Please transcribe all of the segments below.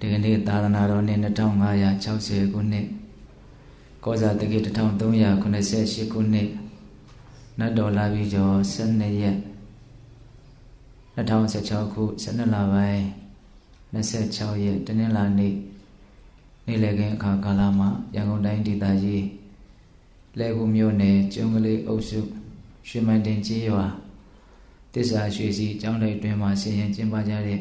ဒီကနေ့သာသနာတော်နှစ်2560ခုနှစ်ကောဇာတက္ကီ1388ခုနှစ်နတ်တော်လာပြီကျော်12ရက်2016ခု12လပိုင်း26ရက်တနင်္လာနေ့နေ့လည်ခင်းအခါကာလမှာရန်ကုန်တိုင်းဒေသကြီးလဲကူမြို့နယ်ကျုံကလေးအုပ်စုရွှေမန်းတင်ကျေးရွာတစ္ဆာရွှေစီကျောင်းတိုက်တွင်မှာဆင်ရင်ကျင်းပကြတဲ့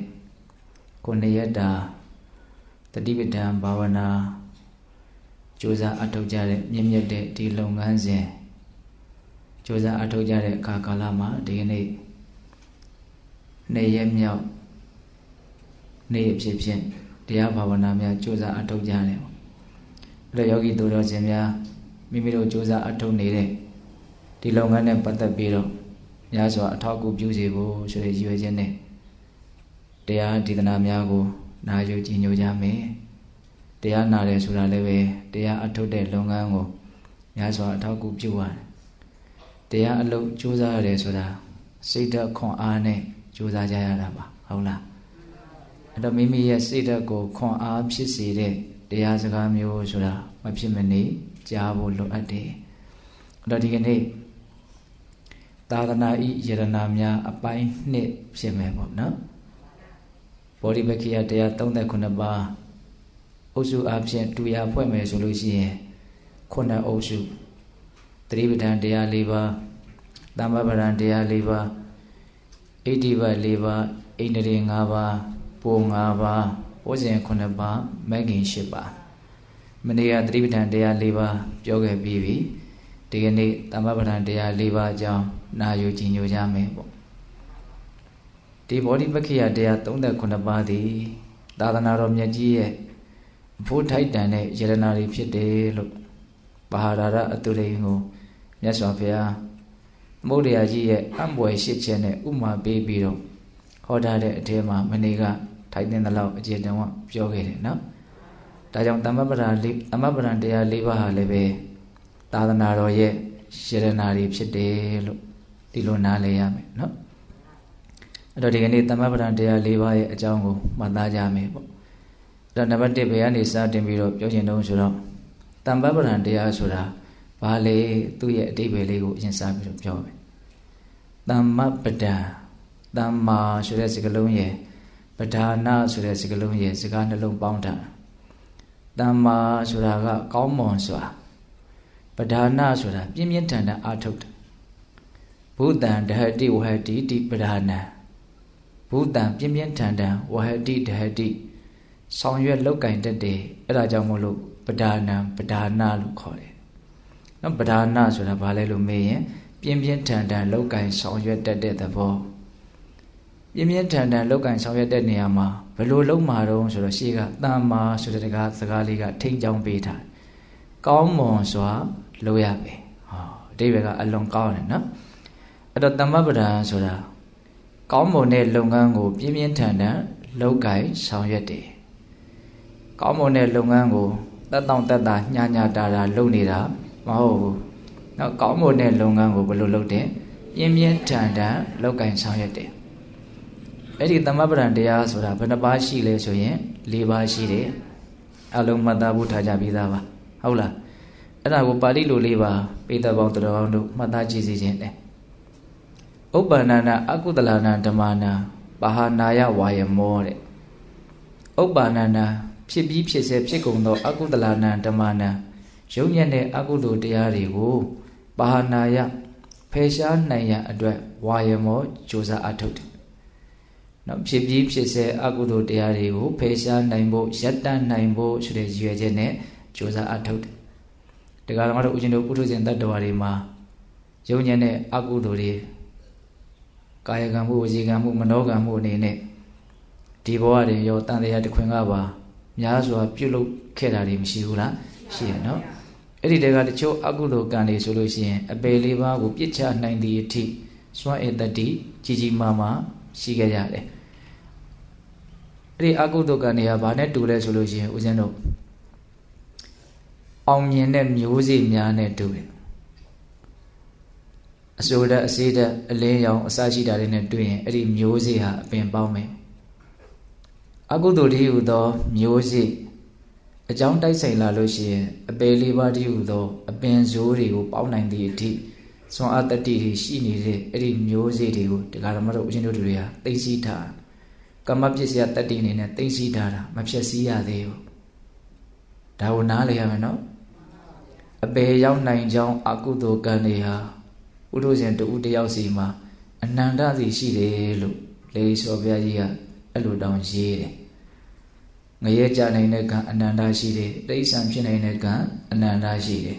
9ရက်တာတတိပဋ္ဌာန်ဘာဝနာကြိုးစားအထောက်ကြတဲ့မြင့်မြတ်တဲ့ဒီလုပ်ငန်းစဉ်ကြိုးစားအထောက်ကြတဲ့အခါကာလမှာဒီကနေ့နေ့ရက်မြောက်နေ့အဖြစ်ဖြင့်တရားဘာဝနာများကြိုးစားအထောက်ကြတယ်ပေါ့အဲ့တော့ယောဂီသူတော်စင်များမိမိတို့ကြိုးစားအထောက်နေတဲ့ဒီလုပ်ငန်းနဲ့ပတ်သက်ပြီးတော့များစွာအထောက်အကူပြုစေဖို့ဆိုတဲ့ရည်ရွယ်ချက်နဲ့တရားဒေသနာများကိုနာယူကြည်ညိုကြမယ်တရားနာတယ်ဆိုတာလည်းပဲတရားအထုတ်တဲ့လုပ်ငန်းကိုများစွာအထောက်အကူပြုရတယ်တရားအလုပ်ကြိုးစားရတယ်ဆိုတာစိတ်ဓာတ်ခွန်အားနဲ့ကြိုးစားကြရတာပါဟုတ်လားအဲ့တော့မိမိရဲ့စိတ်ဓာတ်ကိုခွန်အားဖြစ်စေတဲ့တရားစကားမျိုးဆိုတာမဖြစ်မနေကြားဖို့လိုအပ်တယ်အဲ့တော့ဒီကနေ့သာသနာဤယရနာများအပိုင်းနှစ်ဖြစ်မယ်ပေါ့နော်ဘောဓိပက္ခိယတရား39ပါးအုပ်စုအဖြစ်တူရဖွဲ့မယ်ဆိုလို့ရှိရင်9အုပ်စုသတိပဋ္ဌာန်တရား4ပါးသမ္ပပဒံတရား4ပါးဣတိဘ4ပါးဣန္ဒြေ5ပါးပို5ပါးဝဇဉ်9ပါးမဂ္ဂင်10ပါးမနေ့ကသတိပဋ္ဌာန်တရား4ပါးပြောခဲ့ပြီးပြီဒီကနေ့သမ္ပပဒံတရား4ပါးအကြောင်းနာယူကြည်ညိုကြမယ်ပေါ့ဒီဘောဓိပက္ခိယတရား39ပါးသည်သာသနာတော်မြတ်ကြီးရဲ့အဖို့ထိုက်တန်တဲ့ယရနာတွေဖြစ်တယ်လို့ပါဟာရအတုရိန်ကိုမြတ်စွာဘုရားသမုဒ္ဒရာကြီးရဲ့အံ့ဖွယ်ရှစ်ချက်နဲ့ဥမာပေးပြီးတော့ဟောထားတဲ့အထဲမှာမနေ့ကထိုက်တဲ့လောက်အခြေတံကပြောခဲ့တယ်နော်ဒါကြောင့်သမ္မပဒံတရား၄ပါးဟာလည်းပဲသာသနာတော်ရဲ့ယရနာတွေဖြစ်တယ်လို့ဒီလိုနားလည်ရမယ်နော်အဲ့တော့ဒီကနေ့သမ္မပဒံတရား၄ပါးရဲ့အကြောင်းကိုမှတ်သားကြမယ်ပေါ့အဲ့တော့နံပါတ်1ဘယ်ကနေစတင်ပြီးတော့ပြောချင်တုံးဆိုတော့သမ္ပပဒံတရားဆိုတာဘာလဲသူ့ရဲ့အဓိပ္ပာယ်လေးကိုအရင်စပြီးတော့ပြောမယ်သမ္မပဒံသမ္မာဆိုတဲ့စကားလုံးရဲ့ပဓာနာဆိုတဲ့စကားလုံးရဲ့စကားနှလုံးပေါင်းတာသမ္မာဆိုတာကကောင်းမွန်စွာပဓာနာဆိုတာပြင်းပြင်းထန်ထန်အားထုတ်တယ်ဘုဒ္ဓံဒဟတိဝဟတိတိပဓာနံဘုဒ္ဓံပြင်းပြင်းထန်ထန်ဝဟတိဒဟတိဆောင်ရွက်လောက်ကင်တတ်တယ်အဲ့ဒါကြောင့်မို့လို့ပဓာနံပဓာနာလို့ခေါ်တယ်နော်ပဓာနာဆိုတာဘာလဲလို့မေးရင်ပြင်းပြင်းထန်ထန်လောက်ကင်ဆောင်ရွက်တတ်တဲ့သဘောပြင်းပြင်းထန်ထန်လောက်ကင်ဆောင်ရွက်တဲ့နေရာမှာဘယ်လိုလုံးမှာတော့ဆိုတော့ရှေ့ကတမ္မာဆိုတဲ့စကားလေးကထိန်းချောင်းပေးထားကောင်းမွန်စွာလုပ်ရမယ်ဟောအဓိပ္ပာယ်ကအလွန်ကောင်းတယ်နော်အဲ့တော့သမ္မပဒံဆိုတာကောင်းမွန်တဲ့လုပ်ငန်းကိုပြင်းပြင်းထန်ထန်လုပ်ကိုင်ဆောင်ရွက်တယ်ကောင်းမွန်တဲ့လုပ်ငန်းကိုတက်တောင့်တက်တာညညတာတာလုပ်နေတာမဟုတ်ဘူးနော်ကောင်းမွန်တဲ့လုပ်ငန်းကိုဘယ်လိုလုပ်တယ်ပြင်းပြင်းထန်ထန်လုပ်ကိုင်ဆောင်ရွက်တယ်အဲ့ဒီသမ္မပဒံတရားဆိုတာဘယ်နှပါးရှိလဲဆိုရင်၄ပါးရှိတယ်အလုံးမှတ်သားဖို့ထားကြပြီးသားပါဟုတ်လားအဲ့ဒါကိုပါဠိလိုလေးပါပိဿပေါင်းတော်ပေါင်းတို့မှတ်သားကြည့်စီခြင်းတယ်ဥပ္ပန္နနာအကုသလနာဓမ္မနာပါဟာနာယဝါယမောတဲ့ဥပ္ပန္နနာဖြစ်ပြီးဖြစ်စေဖြစ်ကုန်သောအကုသလနာဓမ္မနာရုပ်ညက်တဲ့အကုသိုလ်တရားတွေကိုပါဟာနာယဖယ်ရှားနိုင်ရန်အတွက်ဝါယမောကြိုးစားအထုတ်တယ်နော်ဖြစ်ပြီးဖြစ်စေအကုသိုလ်တရားတွေကိုဖယ်ရှားနိုင်ဖို့ရပ်တန့်နိုင်ဖို့ဆိုတဲ့ရည်ရွယ်ချက်နဲ့ကြိုးစားအထုတ်တယ်ဒီကရမတို့ဦးဇင်းတို့ပုထုဇဉ်တ attva တွေမှာရုပ်ညက်တဲ့အကုသိုလ်တွေကာယကံမှုဝစီကံမှုမနောကံမှုအနေနဲ့ဒီဘဝတွေရောတန်တရားတစ်ခွင်ကပါများစွာပြုလုပ်ခဲ့တာတွေမရှိဘူးလားရှိရနော်အဲ့ဒီတည်းကတချို့အကုသိုလ်ကံတွေဆိုလို့ရှိရင်အပေလေးပါးကိုပြစ်ချနိုင်သည့်အထိစွမ်းအင်တတိကြီးကြီးမားမားရှိခဲ့ရတယ်အဲ့ဒီအကုသိုလ်ကံတွေကဘာနဲ့တူလဲဆိုလို့ရှိရင်ဦးဇင်းတို့အောင်မြင်တဲ့မျိုးစေ့များနဲ့တူတယ်အစိုးရအစည်းတဲ့အလင်းရောင်အစရှိတာတွေနဲ့တွေ့ရင်အဲ့ဒီမျိုးစေ့ဟာအပင်ပေါင်းမယ်အကုသိုလ်တည်းဟူသောမျိုးစေ့အကြောင်းတိုက်ဆိုင်လာလို့ရှိရင်အပေလေးပါးတည်းဟူသောအပင်ဆိုးတွေကိုပေါက်နိုင်သည့်အထိစွမ်းအားတတ္တိတွေရှိနေတဲ့အဲ့ဒီမျိုးစေ့တွေကိုတရားဓမ္မတို့ဦးဇင်းတို့တွေကသိသိထားကမ္မပစ္စယတတ္တိအနေနဲ့သိသိထားတာမဖြစ်စည်းရသေးဘူးဒါကိုနားလည်ရမယ်နော်အပေရောက်နိုင်ကြောင်းအကုသိုလ်ကံတွေဟာဥဒ္ဓဇင်တူတယောက်စီမှာအနန္တစီရှိတယ်လို့လေသောဘုရားကြီးကအဲ့လိုတောင်းရေးတယ်ငရဲကြနိုင်တဲ့ကံအနန္တရှိတယ်တိဋ္ဌံဖြစ်နိုင်တဲ့ကံအနန္တရှိတယ်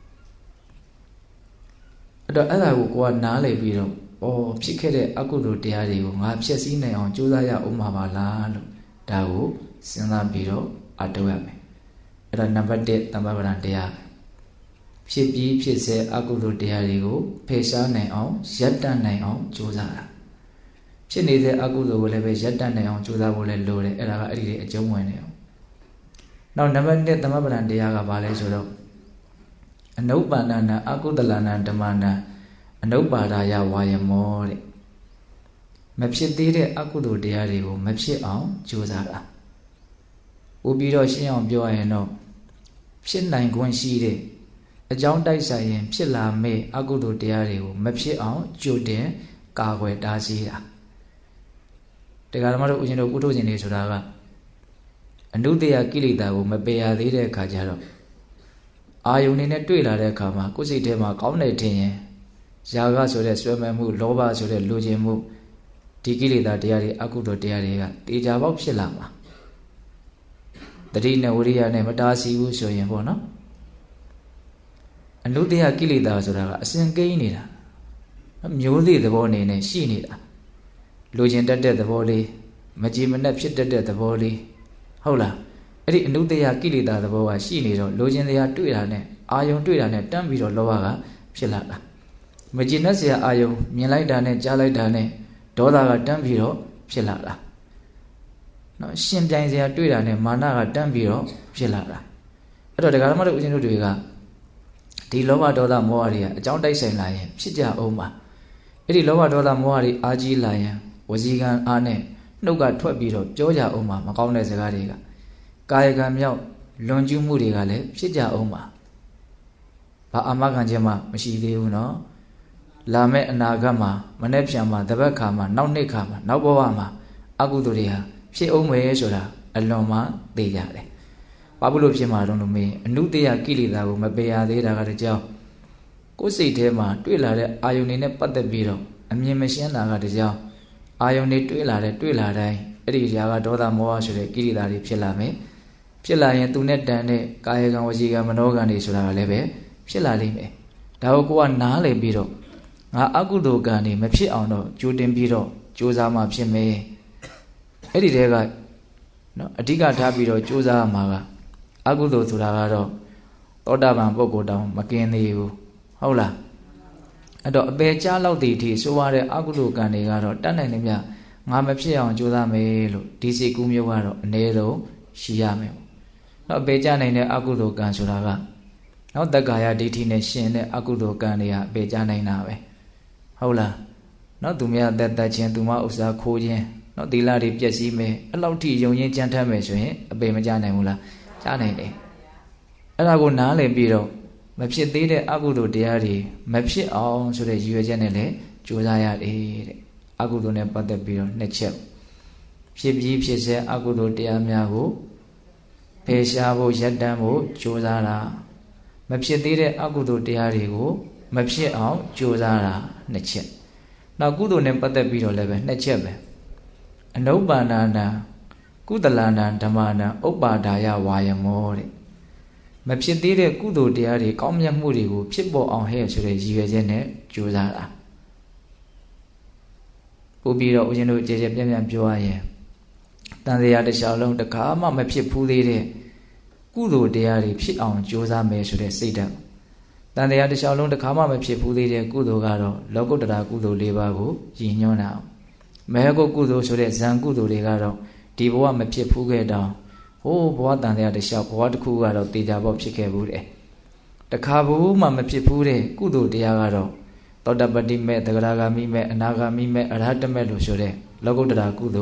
အဲ့တော့အဲ့ဒါကိုကိုကနားလည်ပြီးတော့ဖြစ်ခဲ့တဲ့အကုသိုလ်တရားတွေကိုငါဖျက်ဆီးနိုင်အောင်ကြိုးစားရအောင်မှာပါလားလို့ဒါကိုစဉ်းစားပြီးတော့အထောက်ရမယ်အဲ့ဒါနံပါတ်1သမ္ပပဒံတရားဖြစ်ပြီးဖြစ်စေအကုသိုလ်တရားတွေကိုဖယ်ရှားနိုင်အောင်ရပ်တန့်နိုင်အောင်ကြိုးစားတာဖြစ်နေတဲ့အကုသိုလ်ကိုလည်းပဲရပ်တန့်နိုင်အောင်ကြိုးစားဖို့လည်းလိုတယ်အဲ့ဒါကအဲ့ဒီတွေအကျုံးဝင်နေအောင်နောက်နံပါတ်2သမ္ပပဒံတရားကဘာလဲဆိုတော့အနုပ္ပန္နနာအကုသလနာဓမ္မနာအနုပ္ပါဒာယဝါယမောတဲ့မဖြစ်သေးတဲ့အကုသိုလ်တရားတွေကိုမဖြစ်အောင်ကြိုးစားတာဥပြီးတော့ရှင်းအောင်ပြောရရင်တော့ဖြစ်နိုင်ခွင့်ရှိတဲ့အကြောင်းတိုက်ဆိုင်ရင်ဖြစ်လာမယ့်အကုသိုလ်တရားတွေကိုမဖြစ်အောင်ကြိုတင်ကာကွယ်တားဆီးတာတရားဓမ္မတို့ဦးဇင်းတို့ပုထုဇဉ်တွေဆိုတာကအနုတ္တယကိလေသာကိုမပယ်ရသေးတဲ့အခါကျတော့အာယုန်နေနဲ့တွေ့လာတဲ့အခါမှာကိုယ်စိတ်ထဲမှာကောင်းတယ်ထင်ရင်ရာဂဆိုတဲ့ဆွဲမဲ့မှုလောဘဆိုတဲ့လိုချင်မှုဒီကိလေသာတရားတွေအကုသိုလ်တရားတွေကတေချာပေါက်ဖြစ်လာမှာတတိနဲ့ဝိရိယနဲ့မတားဆီးဘူးဆိုရင်ပေါ့နော်အနုတ္တယကိလေသာဆိုတာကအစဉ်ကိန်းနေတာမျိုးစေ့သဘောအနေနဲ့ရှိနေတာလိုချင်တတ်တဲ့သဘောလေးမကြည်မနှက်ဖြစ်တတ်တဲ့သဘောလေးဟုတ်လားအဲ့ဒီအနုတ္တယကိလေသာသဘောကရှိနေတော့လိုချင်တရားတွေ့တာနဲ့အာယုံတွေ့တာနဲ့တန်းပြီးတော့လောဘကဖြစ်လာတာမကြည်နှက်စရာအာယုံမြင်လိုက်တာနဲ့ကြားလိုက်တာနဲ့ဒေါသကတန်းပြီးတော့ဖြစ်လာတာနော်ရှင်ပြိုင်စရာတွေ့တာနဲ့မာနကတန်းပြီးတော့ဖြစ်လာတာအဲ့တော့ဒကာဓမ္မတို့ဦးဇင်းတို့တွေကဒီလောဘဒေါသမောဟတွေကအကြောင်းတိုက်ဆိုင်လာရင်ဖြစ်ကြအောင်ပါအဲ့ဒီလောဘဒေါသမောဟတွေအာကြီးလာရင်ဝစီကံအားနဲ့နှုတ်ကထွက်ပြီးတော့ပြောကြအောင်ပါမကောင်းတဲ့စကားတွေကကာယကံမြောက်လွန်ကျူးမှုတွေကလည်းဖြစ်ကြအောင်ပါဘာအာမခံခြင်းမှမရှိသေးဘူးနော်လာမယ့်အနာဂတ်မှာမနေ့ပြန်မှာတပတ်ခါမှာနောက်နှစ်ခါမှာနောက်ဘဝမှာအကုသိုလ်တွေဟာဖြစ်အောင်မယ်ဆိုတာအလွန်မှသိကြတယ်ဘာလို့ဖြစ်မှာတော့လို့မေးအနုတ္တယကိလေသာကိုမပယ်ရသေးတာကတကြောင်ကိုယ်စိတ်ထဲမှာတွေ့လာတဲ့အာယုန်တွေနဲ့ပတ်သက်ပြီးတော့အမြင်မရှင်းတာကတကြောင်အာယုန်တွေတွေ့လာတိုင်းအဲ့ဒီຢာကဒေါသမောဟဆိုတဲ့ကိလေသာတွေဖြစ်လာမယ်ဖြစ်လာရင်သူနဲ့တန်တဲ့ကာယကံဝစီကံမနောကံတွေဆိုတာကလည်းပဲဖြစ်လာလိမ့်မယ်ဒါကိုကိုကနားလည်ပြီးတော့ငါအကုသိုလ်ကံတွေမဖြစ်အောင်တော့ကြိုတင်ပြီးတော့ကြိုးစားမှဖြစ်မယ်အဲ့ဒီတဲကနော်အဓိကထားပြီးတော့ကြိုးစားရမှာကအကုသိုလ်ဆိုတာကတော့သောတာပန်ပုဂ္ဂိုလ်တောင်မကင်းသေးဘူးဟုတ်လားအဲ့တော့အပေကြားလောက်တည်ထီဆိုရတဲ့အကုသိုလ်ကံတွေကတော့တတ်နိုင်နေမြငါမဖြစ်အောင်ကြိုးစားမယ်လို့ဒီစိတ်ကူးမျိုးကတော့အနည်းဆုံးရှိရမယ်ပေါ့နော်အပေကြားနိုင်တဲ့အကုသိုလ်ကံဆိုတာကနော်တက္ကာယဒိဋ္ဌိနဲ့ရှင်တဲ့အကုသိုလ်ကံတွေကအပေကြားနိုင်တာပဲဟုတ်လားနော်သူများသက်သက်ချင်းသူမဥစ္စာခိုးခြင်းနော်သီလတွေပျက်စီးမယ်အဲ့လောက်ထိယုံရင်ကြမ်းထမ်းမယ်ဆိုရင်အပေမကြားနိုင်ဘူးလားကြားနိုင်တယ်အဲ့ဒါကိုနားလည်ပြီးတော့မဖြစ်သေးတဲ့အကုသိုလ်တရားတွေမဖြစ်အောင်ဆိုတဲ့ရည်ရွယ်ချက်နဲ့လည်းကြိုးစားရတယ်တဲ့အကုသိုလ်နဲ့ပတ်သက်ပြီးတော့နှစ်ချက်ဖြစ်ပြီးဖြစ်စေအကုသိုလ်တရားများကိုဖယ်ရှားဖို့ရပ်တန့်ဖို့ကြိုးစားတာမဖြစ်သေးတဲ့အကုသိုလ်တရားတွေကိုမဖြစ်အောင်ကြိုးစားတာနှစ်ချက်နောက်ကုသိုလ်နဲ့ပတ်သက်ပြီးတော့လည်းပဲနှစ်ချက်ပဲအနုပ္ပန္နနာကုသလနာဓမ္မနာဥပ္ပါဒါယဝါယမောတဲ့မဖြစ်သေးတဲ့ကုသိုလ်တရားတွေကောင်းမြတ်မှုတွေကိုဖြစ်ပေါ်အောင်ဟဲ့ဆိုတဲ့ရည်ရွယ်ချက်နဲ့ကြိုးစားတာပို့ပြီးတော့ဦးဇင်းတို့ကြည်ကြပြန့်ပြန့်ပြောရရင်တန်တရားတစ်လျှောက်လုံးတစ်ခါမှမဖြစ်ဘူးသေးတဲ့ကုသိုလ်တရားတွေဖြစ်အောင်ကြိုးစားမယ်ဆိုတဲ့စိတ်ဓာတ်တန်တရားတစ်လျှောက်လုံးတစ်ခါမှမဖြစ်ဘူးသေးတဲ့ကုသိုလ်ကတော့လောကုတ္တရာကုသိုလ်၄ပါးကိုရည်ညွှန်းတာမဟကုကုသိုလ်ဆိုတဲ့ဇံကုသိုလ်တွေကတော့ဒီဘဝမဖြစ်ဘူးခဲ့တောင်ဟိုးဘဝတန်တရားတစ်လျှောက်ဘဝတစ်ခုကတော့တေချာပေါက်ဖြစ်ခဲ့ဘူးတဲ့တခါဘူးမှမဖြစ်ဘူးတဲ့ကုသိုလ်တရားကတော့သောတပတ္တိမဲ့သဂရဂါမိမဲ့အနာဂါမိမဲ့အရဟတမဲ့လို့ဆိုတဲ့လောကုတ္တရာကုသိုလ်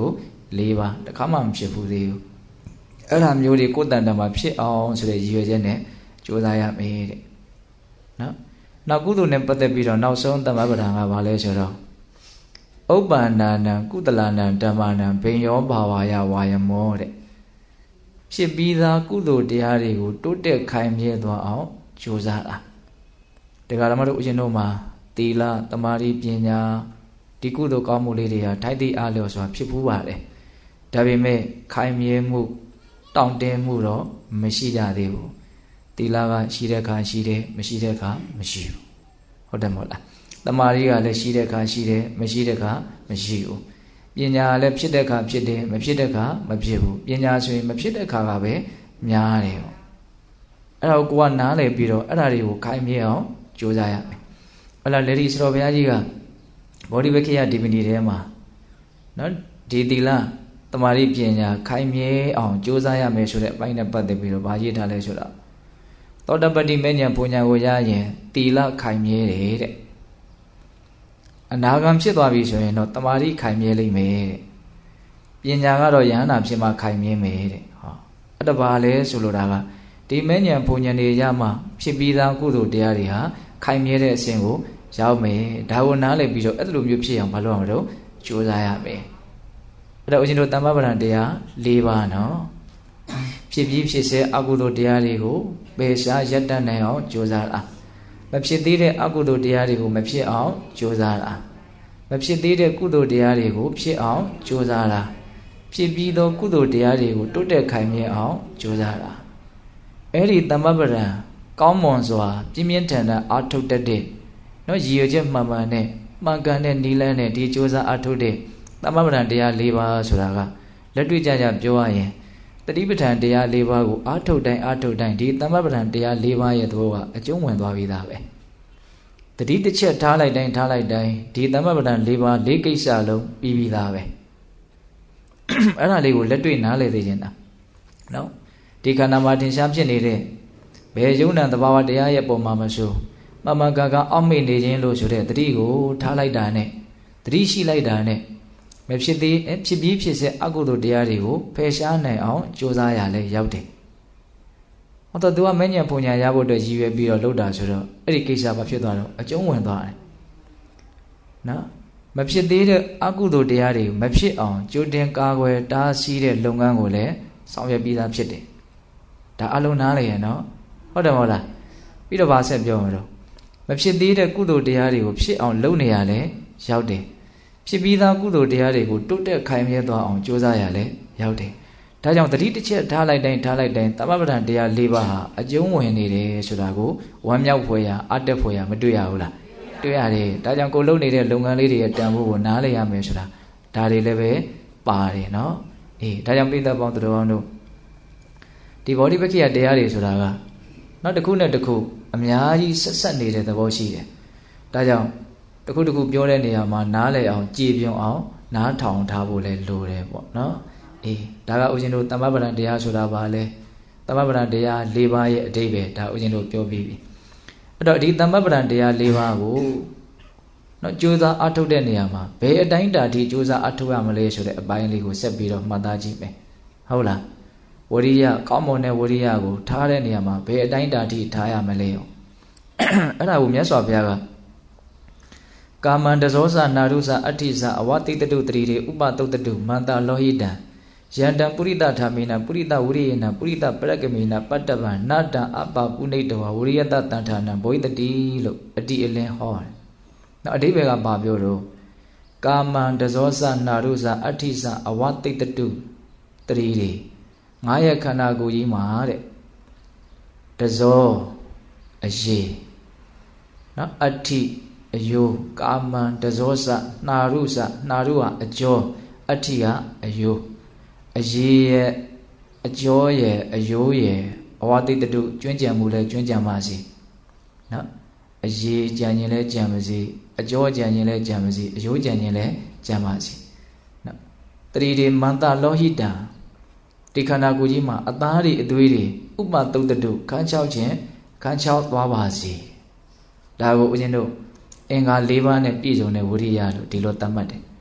၄ပါးတခါမှမဖြစ်ဘူးသေးဘူးအဲ့ဒါမျိုးတွေကိုယ်တန်တမှာဖြစ်အောင်ဆိုတဲ့ရည်ရွယ်ချက်နဲ့ကြိုးစားရမယ်တဲ့နော်နောက်ကုသိုလ်နဲ့ပတ်သက်ပြီးတော့နောက်ဆုံးသမဗဒံကဘာလဲဆိုတော့ဥပ္ပန္နာနံကုသလနံဓမ္မနံဘိညောဘာဝါယဝါယမောတဲ့ဖြစ်ပြီးသားကုသိုလ်တရားတွေကိုတိုးတက်ခိုင်မြဲသွားအောင်ကြိုးစားတာတရားဓမ္မတို့ဦးဇင်းတို့မှာသီလသမာဓိပညာဒီကုသိုလ်ကောင်းမှုလေးတွေဟာထိုက်သည့်အားလျော်စွာဖြစ်ဖူးပါတယ်ဒါပေမဲ့ခိုင်မြဲမှုတောင့်တင်းမှုတော့မရှိကြသေးဘူးသီလကရှိတဲ့အခါရှိတယ်မရှိတဲ့အခါမရှိဘူးဟုတ်တယ်မဟုတ်လားသမာဓိကလည်းရှိတဲ့အခါရှိတယ်မရှိတဲ့အခါမရှိဘူးပညာလည်းဖြစ်တဲ့အခါဖြစ်တယ်မဖြစ်တဲ့အခါမဖြစ်ဘူးပညာဆိုရင်မဖြစ်တဲ့အခါကပဲများတယ်ပေါ့အဲ့ဒါကိုကနားလည်ပြီးတော့အဲ့ဒါတွေကိုခိုင်မြဲအောင်ကြိုးစားရမယ်ဟုတ်လားလေဒီစတော်ဘုရားကြီးကဘောဓိဝိက္ခယဒီပဏီထဲမှာနော်ဒီသီလသမာဓိပညာခိုင်မြဲအောင်ကြိုးစားရမယ်ဆိုတဲ့အပိုင်းနဲ့ပတ်သက်ပြီးတော့ဗာရေးထားလဲဆိုတော့သောတပတ္တိမေညာပူညာကိုရရင်သီလခိုင်မြဲတယ်တဲ့အနာဂံဖြစ်သွားပြီဆိုရင်တော့တမာတိခိုင်မြဲလိမ့်မယ်တဲ့ပညာကတော့ယဟန္တာဖြစ်မှခိုင်မြဲမယ်တဲ့ဟောအဲ့ဒါဘာလဲဆိုလိုတာကဒီမဉ္ဇဉ်ဘုံဉဏ်တွေရမှဖြစ်ပြီးသားကုသိုလ်တရားတွေဟာခိုင်မြဲတဲ့အစဉ်ကိုရောက်မယ်ဒါကိုနားလည်ပြီးတော့အဲ့လိုမျိုးဖြစ်အောင်မလုပ်အောင်တော့ကြိုးစားရမယ်အဲ့တော့ဦးဇင်းတို့တမ္ပပဒံတရား၄ပါးနော်ဖြစ်ပြီးဖြစ်စေအကုသိုလ်တရားတွေကိုပယ်ရှားရပ်တန့်နိုင်အောင်ကြိုးစားတာမဖြစ်သေးတဲ့အကုသိုလ်တရားတွေကိုမဖြစ်အောင်ကြိုးစားတာမဖြစ်သေးတဲ့ကုသိုလ်တရားတွေကိုဖြစ်အောင်ကြိုးစားတာဖြစ်ပြီးသောကုသိုလ်တရားတွေကိုတိုးတက်ခိုင်မြဲအောင်ကြိုးစားတာအဲ့ဒီတမ္ပပဒံကောင်းမွန်စွာပြင်းပြင်းထန်ထန်အားထုတ်တတ်တဲ့နော်ရည်ရွယ်ချက်မှန်မှန်နဲ့မှန်ကန်တဲ့နည်းလမ်းနဲ့ဒီကြိုးစားအားထုတ်တဲ့တမ္ပပဒံတရား၄ပါးဆိုတာကလက်တွေ့ကြကြပြောရရင်တတိပဋ္ဌာန်တရား၄ပါးကိုအားထုတ်တိုင်းဒီတမ္ပပဒံတရား၄ပါးရဲ့သဘောကအကျုံးဝင်သွားပြီးသားပဲတတိတစ်ချက်ထားလိုက်တိုင်းဒီတမ္ပပဒံ၄ပါး၄ကိစ္စလုံးပြီးသားပဲအဲ့ဒါလေးကိုလက်တွေ့နားလည်သိချင်တာနော်ဒီခန္ဓာမှာထင်ရှားဖြစ်နေတဲ့ဘယ်ယုံနာသဘာဝတရားရဲ့ပုံမှာမဆိုမမကအောက်မေ့နေခြင်းလို့ဆိုတဲ့တတိကိုထားလိုက်တာနဲ့တတိရှိလိုက်တာနဲ့မဖြစ်သေးဖြစ်ပြီးဖြစ်စေအကုသိုလ်တရားတွေကိုဖယ်ရှားနိုင်အောင်ကြိုးစားရလဲရောက်တယ်။ဟောတော့သူကမဉ္ဇဉ်ပူညာရဖို့အတွက်ရည်ရွယ်ပြီးတော့လုပ်တာဆိုတော့အဲ့ဒီကိစ္စဘာဖြစ်သွားတော့အကျုံးဝင်သွားတယ်။နော်မဖြစ်သေးတဲ့အကုသိုလ်တရားတွေမဖြစ်အောင်ကြိုတင်ကာကွယ်တားဆီးတဲ့လုပ်ငန်းကိုလည်းဆောင်ရွက်ပြီးသားဖြစ်တယ်။ဒါအလုံးနားလေရနော်ဟုတ်တယ်မဟုတ်လားပြီးတော့ဗာဆက်ပြောမှာတော့မဖြစ်သေးတဲ့ကုသိုလ်တရားတွေကိုဖြစ်အောင်လုပ်နေရလဲရောက်တယ်ဖြစ်ပြီးသားကုသိုလ်တရားတွေကိုတိုးတက်ခိုင်မြဲသွားအောင်ကြိုးစားရလဲရောက်တယ်ဒါကြောင့်တတိတစ်ချက်ထားလိုက်တိုင်းတမ္ပပဒံတရား၄ပါးဟာအကျုံးဝင်နေတယ်ဆိုတာကိုဝမ်းမြောက်ဖွယ်ရာအတက်ဖွယ်ရာမတွေ့ရဘူးလားတွေ့ရတယ်ဒါကြောင့်ကိုလုပ်နေတဲ့လုပ်ငန်းလေးတွေရဲ့တန်ဖိုးကိုနားလည်ရမယ်ဆိုတာဒါတွေလည်းပဲပါတယ်နော်အေးဒါကြောင့်ပိဿပေါင်းသူတော်ကောင်းတို့ဒီဗောဓိပက္ခိယတရားတွေဆိုတာကနောက်တစ်ခုနဲ့တစ်ခုအများကြီးဆက်နေတဲ့သဘောရှိတယ်ဒါကြောင့်တစ်ခုပြောတဲ့နေရာမှာနားလည်အောင်ကြည်ပြုံအောင်နားထောင်ထားဖို့လဲလိုတယ်ပေါ့နော်အေးဒါကဦးဇင်းတို့တမ္ပပဒံတရားဆိုတာပါလဲတမ္ပပဒံတရား၄ပါးရဲ့အဓိပ္ပာယ်ဒါဦးဇင်းတို့ပြောပြီးပြီအဲ့တော့ဒီတမ္ပပဒံတရား၄ပါးကိုနော်ကြိုးစားအထုတ်တဲ့နေရာမှာဘယ်အတိုင်းတာထိကြိုးစားအထုတ်ရမလဲဆိုတဲ့အပိုင်းလေးကိုဆက်ပြီးတော့မှတ်သားကြည့်မယ်ဟုတ်လားဝရိယကောင်းမွန်တဲ့ဝရိယကိုထားတဲ့နေရာမှာဘယ်အတိုင်းတာထိထားရမလဲရောအဲ့ဒါကိုမြတ်စွာဘုရားကကာမန္တဇောဇနာရုဇအဋ္ဌိဇအဝတိတတုတတိတေဥပတုတ္တုမန္တလောဟိတံယန္တံပုရိသထာမေနပုရိသဝရိယေနပုရိသပရကမေနပတ္တဗံနာတံအပပုနိတဝဝရိယတတန္ထာနံဘဝိတတိလို့အတိအလင်းဟောတယ်။နောက်အဓိပ္ပာယ်ကဘာပြောတော့ကာမန္တဇောဇနာရုဇအဋ္ဌိဇအဝတိတတုတတိတေငါးရခန္ဓာကိုယ်ကြီးမှာတဲ့တဇောအရေနော်အဋ္ဌိအယိုကာမံတဇောဇနှာရုဟာအကျော်အဋ္ဌိကအယိုအရေရဲ့အကျော်ရဲ့အယိုးရဲ့အဝတိတတုကျွမ်းကြံမှုလဲကျွမ်းကြံပါစေနော်အရေကြံရင်လဲကြံပါစေအကျော်ကြံရင်လဲကြံပါစေအယိုးကြံရင်လဲကြံပါစေနော်တတိတေမန္တလောဟိတံဒီခန္ဓာကိုယ်ကြီးမှာအသားတွေအသွေးတွေဥပတုတ္တုခန်းချောက်ခြင်းခန်းချောက်သွားပါစေဒါကိုဦးဇင်းတို့အင်္ဂါ၄ပါးနဲ့ပြည့်စုံတဲ့ဝိရိယလို့ဒီလိုသတ်မှတ်တယ်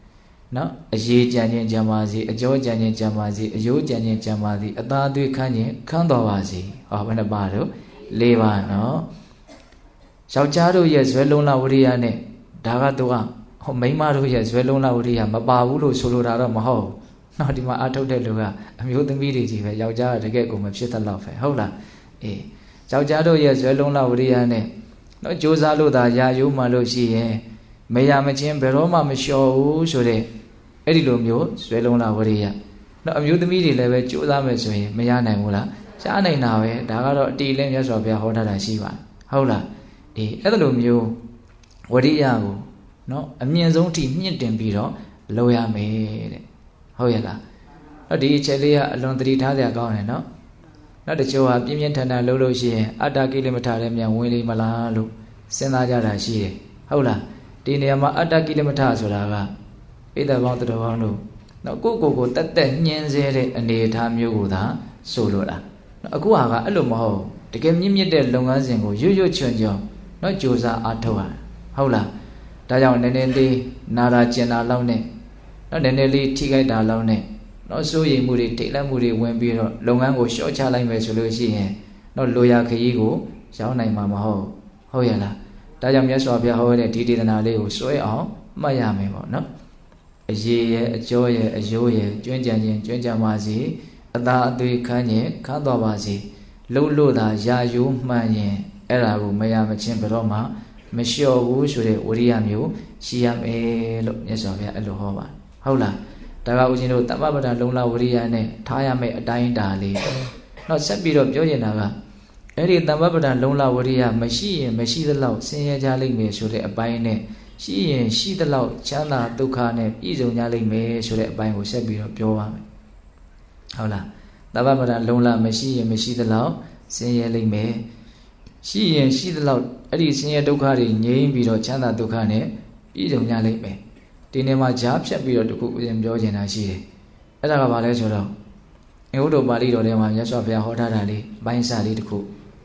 နော်အရေးကြံခြင်းကြံပါစေအကျော်ကြံခြင်းကြံပါစေအယိုးကြံခြင်းကြံပါစေအသာသွေးခန်းခြင်းခန်းတော်ပါစေဟောဘယ်နှပါတော့၄ပါးနော်ယောက်ျားတို့ရဲ့ဇွဲလုံးလဝရိယနဲ့ဒါကတော့ဟိုမိန်းမတို့ရဲ့ဇွဲလုံးလဝရိယမပါဘူးလို့ဆိုလိုတာတော့မဟုတ်နော်ဒီမှာအထုတ်တဲ့လူကအမျိုးသမီးတွေကြီးပဲယောက်ျားကတကယ်ကိုမဖြစ်တဲ့လောက်ပဲဟုတ်လားအေးယောက်ျားတို့ရဲ့ဇွဲလုံးလဝရိယနဲ့နော်ကြိုးစားလို့သာရာယိုးမှလို့ရှိရင်မရမချင်းဘယ်တော့မှမလျှော်ဘူးဆိုတဲ့အဲ့ဒီလိုမျိုးဇွဲလုံးလဝရိယနော်အမျိုးသမီးတွေလည်းပဲကြိုးစားမယ်ဆိုရင်မရနိုင်ဘူးလားရှားနိုင်တာပဲဒါကတော့အတီလင်းမြတ်စွာဘုရားဟောထားတာရှိပါတယ်ဟုတ်လားအေးအဲ့လိုမျိုးဝရိယကိုနော်အမြင့်ဆုံးထိမြင့်တင်ပြီးတော့လုပ်ရမယ်တဲ့ဟုတ်ရဲ့လားအဲ့ဒီအချက်လေးကအလွန်သတိထားစရာကောင်းတယ်နော်နောက်တချို့ဟာပြင်းပြင်းထန်ထန်လုပ်လို့ရှိရင်အတ္တကိလေသာလည်းမြန်ဝင်လိမ့်မလားလို့စဉ်းစားကြတာရှိတယ်ဟုတ်လားဒီနေရာမှာအတ္တကိလေသာဆိုတာကဣဒ္ဓဘောင်းတတော်ဘောင်းတို့နော်ကိုကိုတက်တက်ညှင်းစေတဲ့အနေအထားမျိုးကိုသာဆိုလိုတာအခုဟာကအဲ့လိုမဟုတ်တကယ်မြင့်မြတ်တဲ့လုပ်ငန်းစဉ်ကိုရွရွချွန်ချွန်နော်ကြိုးစားအားထုတ်ရဟုတ်လားဒါကြောင့်နည်းနည်းလေးနာရာကျင်တာလောက်နဲ့နော်နည်းနည်းလေးထိခိုက်တာလောက်နဲ့နော်စိုးရိမ်မှုတွေတိတ်လက်မှုတွေဝင်ပြီးတော့လုပ်ငန်းကိုရှော့ချလိုက်မယ်ဆိုလို့ရှိရင်နော်လိုရာခရီးကိုရောက်နိုင်မှာမဟုတ်ရဲ့လားဒါကြောင့်မြတ်စွာဘုရားဟောတဲ့ဒီဒေသနာလေးကိုစွဲအောင်မှတ်ရမယ်ပေါ့နော်အရေးရဲ့အကျော်ရဲ့အယိုးရဲ့ကျွမ်းကြံခြင်းကျွမ်းကြံပါစေအသာအသွေးခန်းခြင်းခန်းတော်ပါစေလှုပ်လို့သာရာယိုးမှန်ရင်အဲ့ဒါကိုမရမချင်းဘယ်တော့မှမလျှော့ဘူးဆိုတဲ့ဝရိယမျိုးရှိရမယ်လို့မြတ်စွာဘုရားအဲ့လိုဟောပါဟုတ်လားဒါကဦးဇင်းတို့တမ္ပပဒလုံလဝရိယနဲ့ထားရမယ့်အတိုင်းတာလေးတော့ဆက်ပြီးတော့ပြောနေတာကအဲ့ဒီတမ္ပပဒလုံလဝရိယမရှိရင်မရှိသလောက်ဆင်းရဲကြလိမ့်မယ်ဆိုတဲ့အပိုင်းနဲ့ရှိရင်ရှိသလောက်ချမ်းသာဒုက္ခနဲ့ပြည့်စုံကြလိမ့်မယ်ဆိုတဲ့အပိုင်းကိုဆက်ပြီးတော့ပြောပါမယ်ဟုတ်လားတမ္ပပဒလုံလမရှိရင်မရှိသလောက်ဆင်းရဲလိမ့်မယ်ရှိရင်ရှိသလောက်အဲ့ဒီဆင်းရဲဒုက္ခတွေငြိမ်းပြီးတော့ချမ်းသာဒုက္ခနဲ့ပြည့်စုံကြလိမ့်မယ်ဒီနေ့မှာကြားဖြတ်ပြီးတော့တခုဦးဇင်းပြောချင်တာရှိတယ်အဲ့ဒါကဘာလဲဆိုတော့အင်္ဂုတ္တပါဠိတော်ထဲမှာမြတ်စွာဘုရားဟောထားတာလေးပိုင်းစာလေးတခု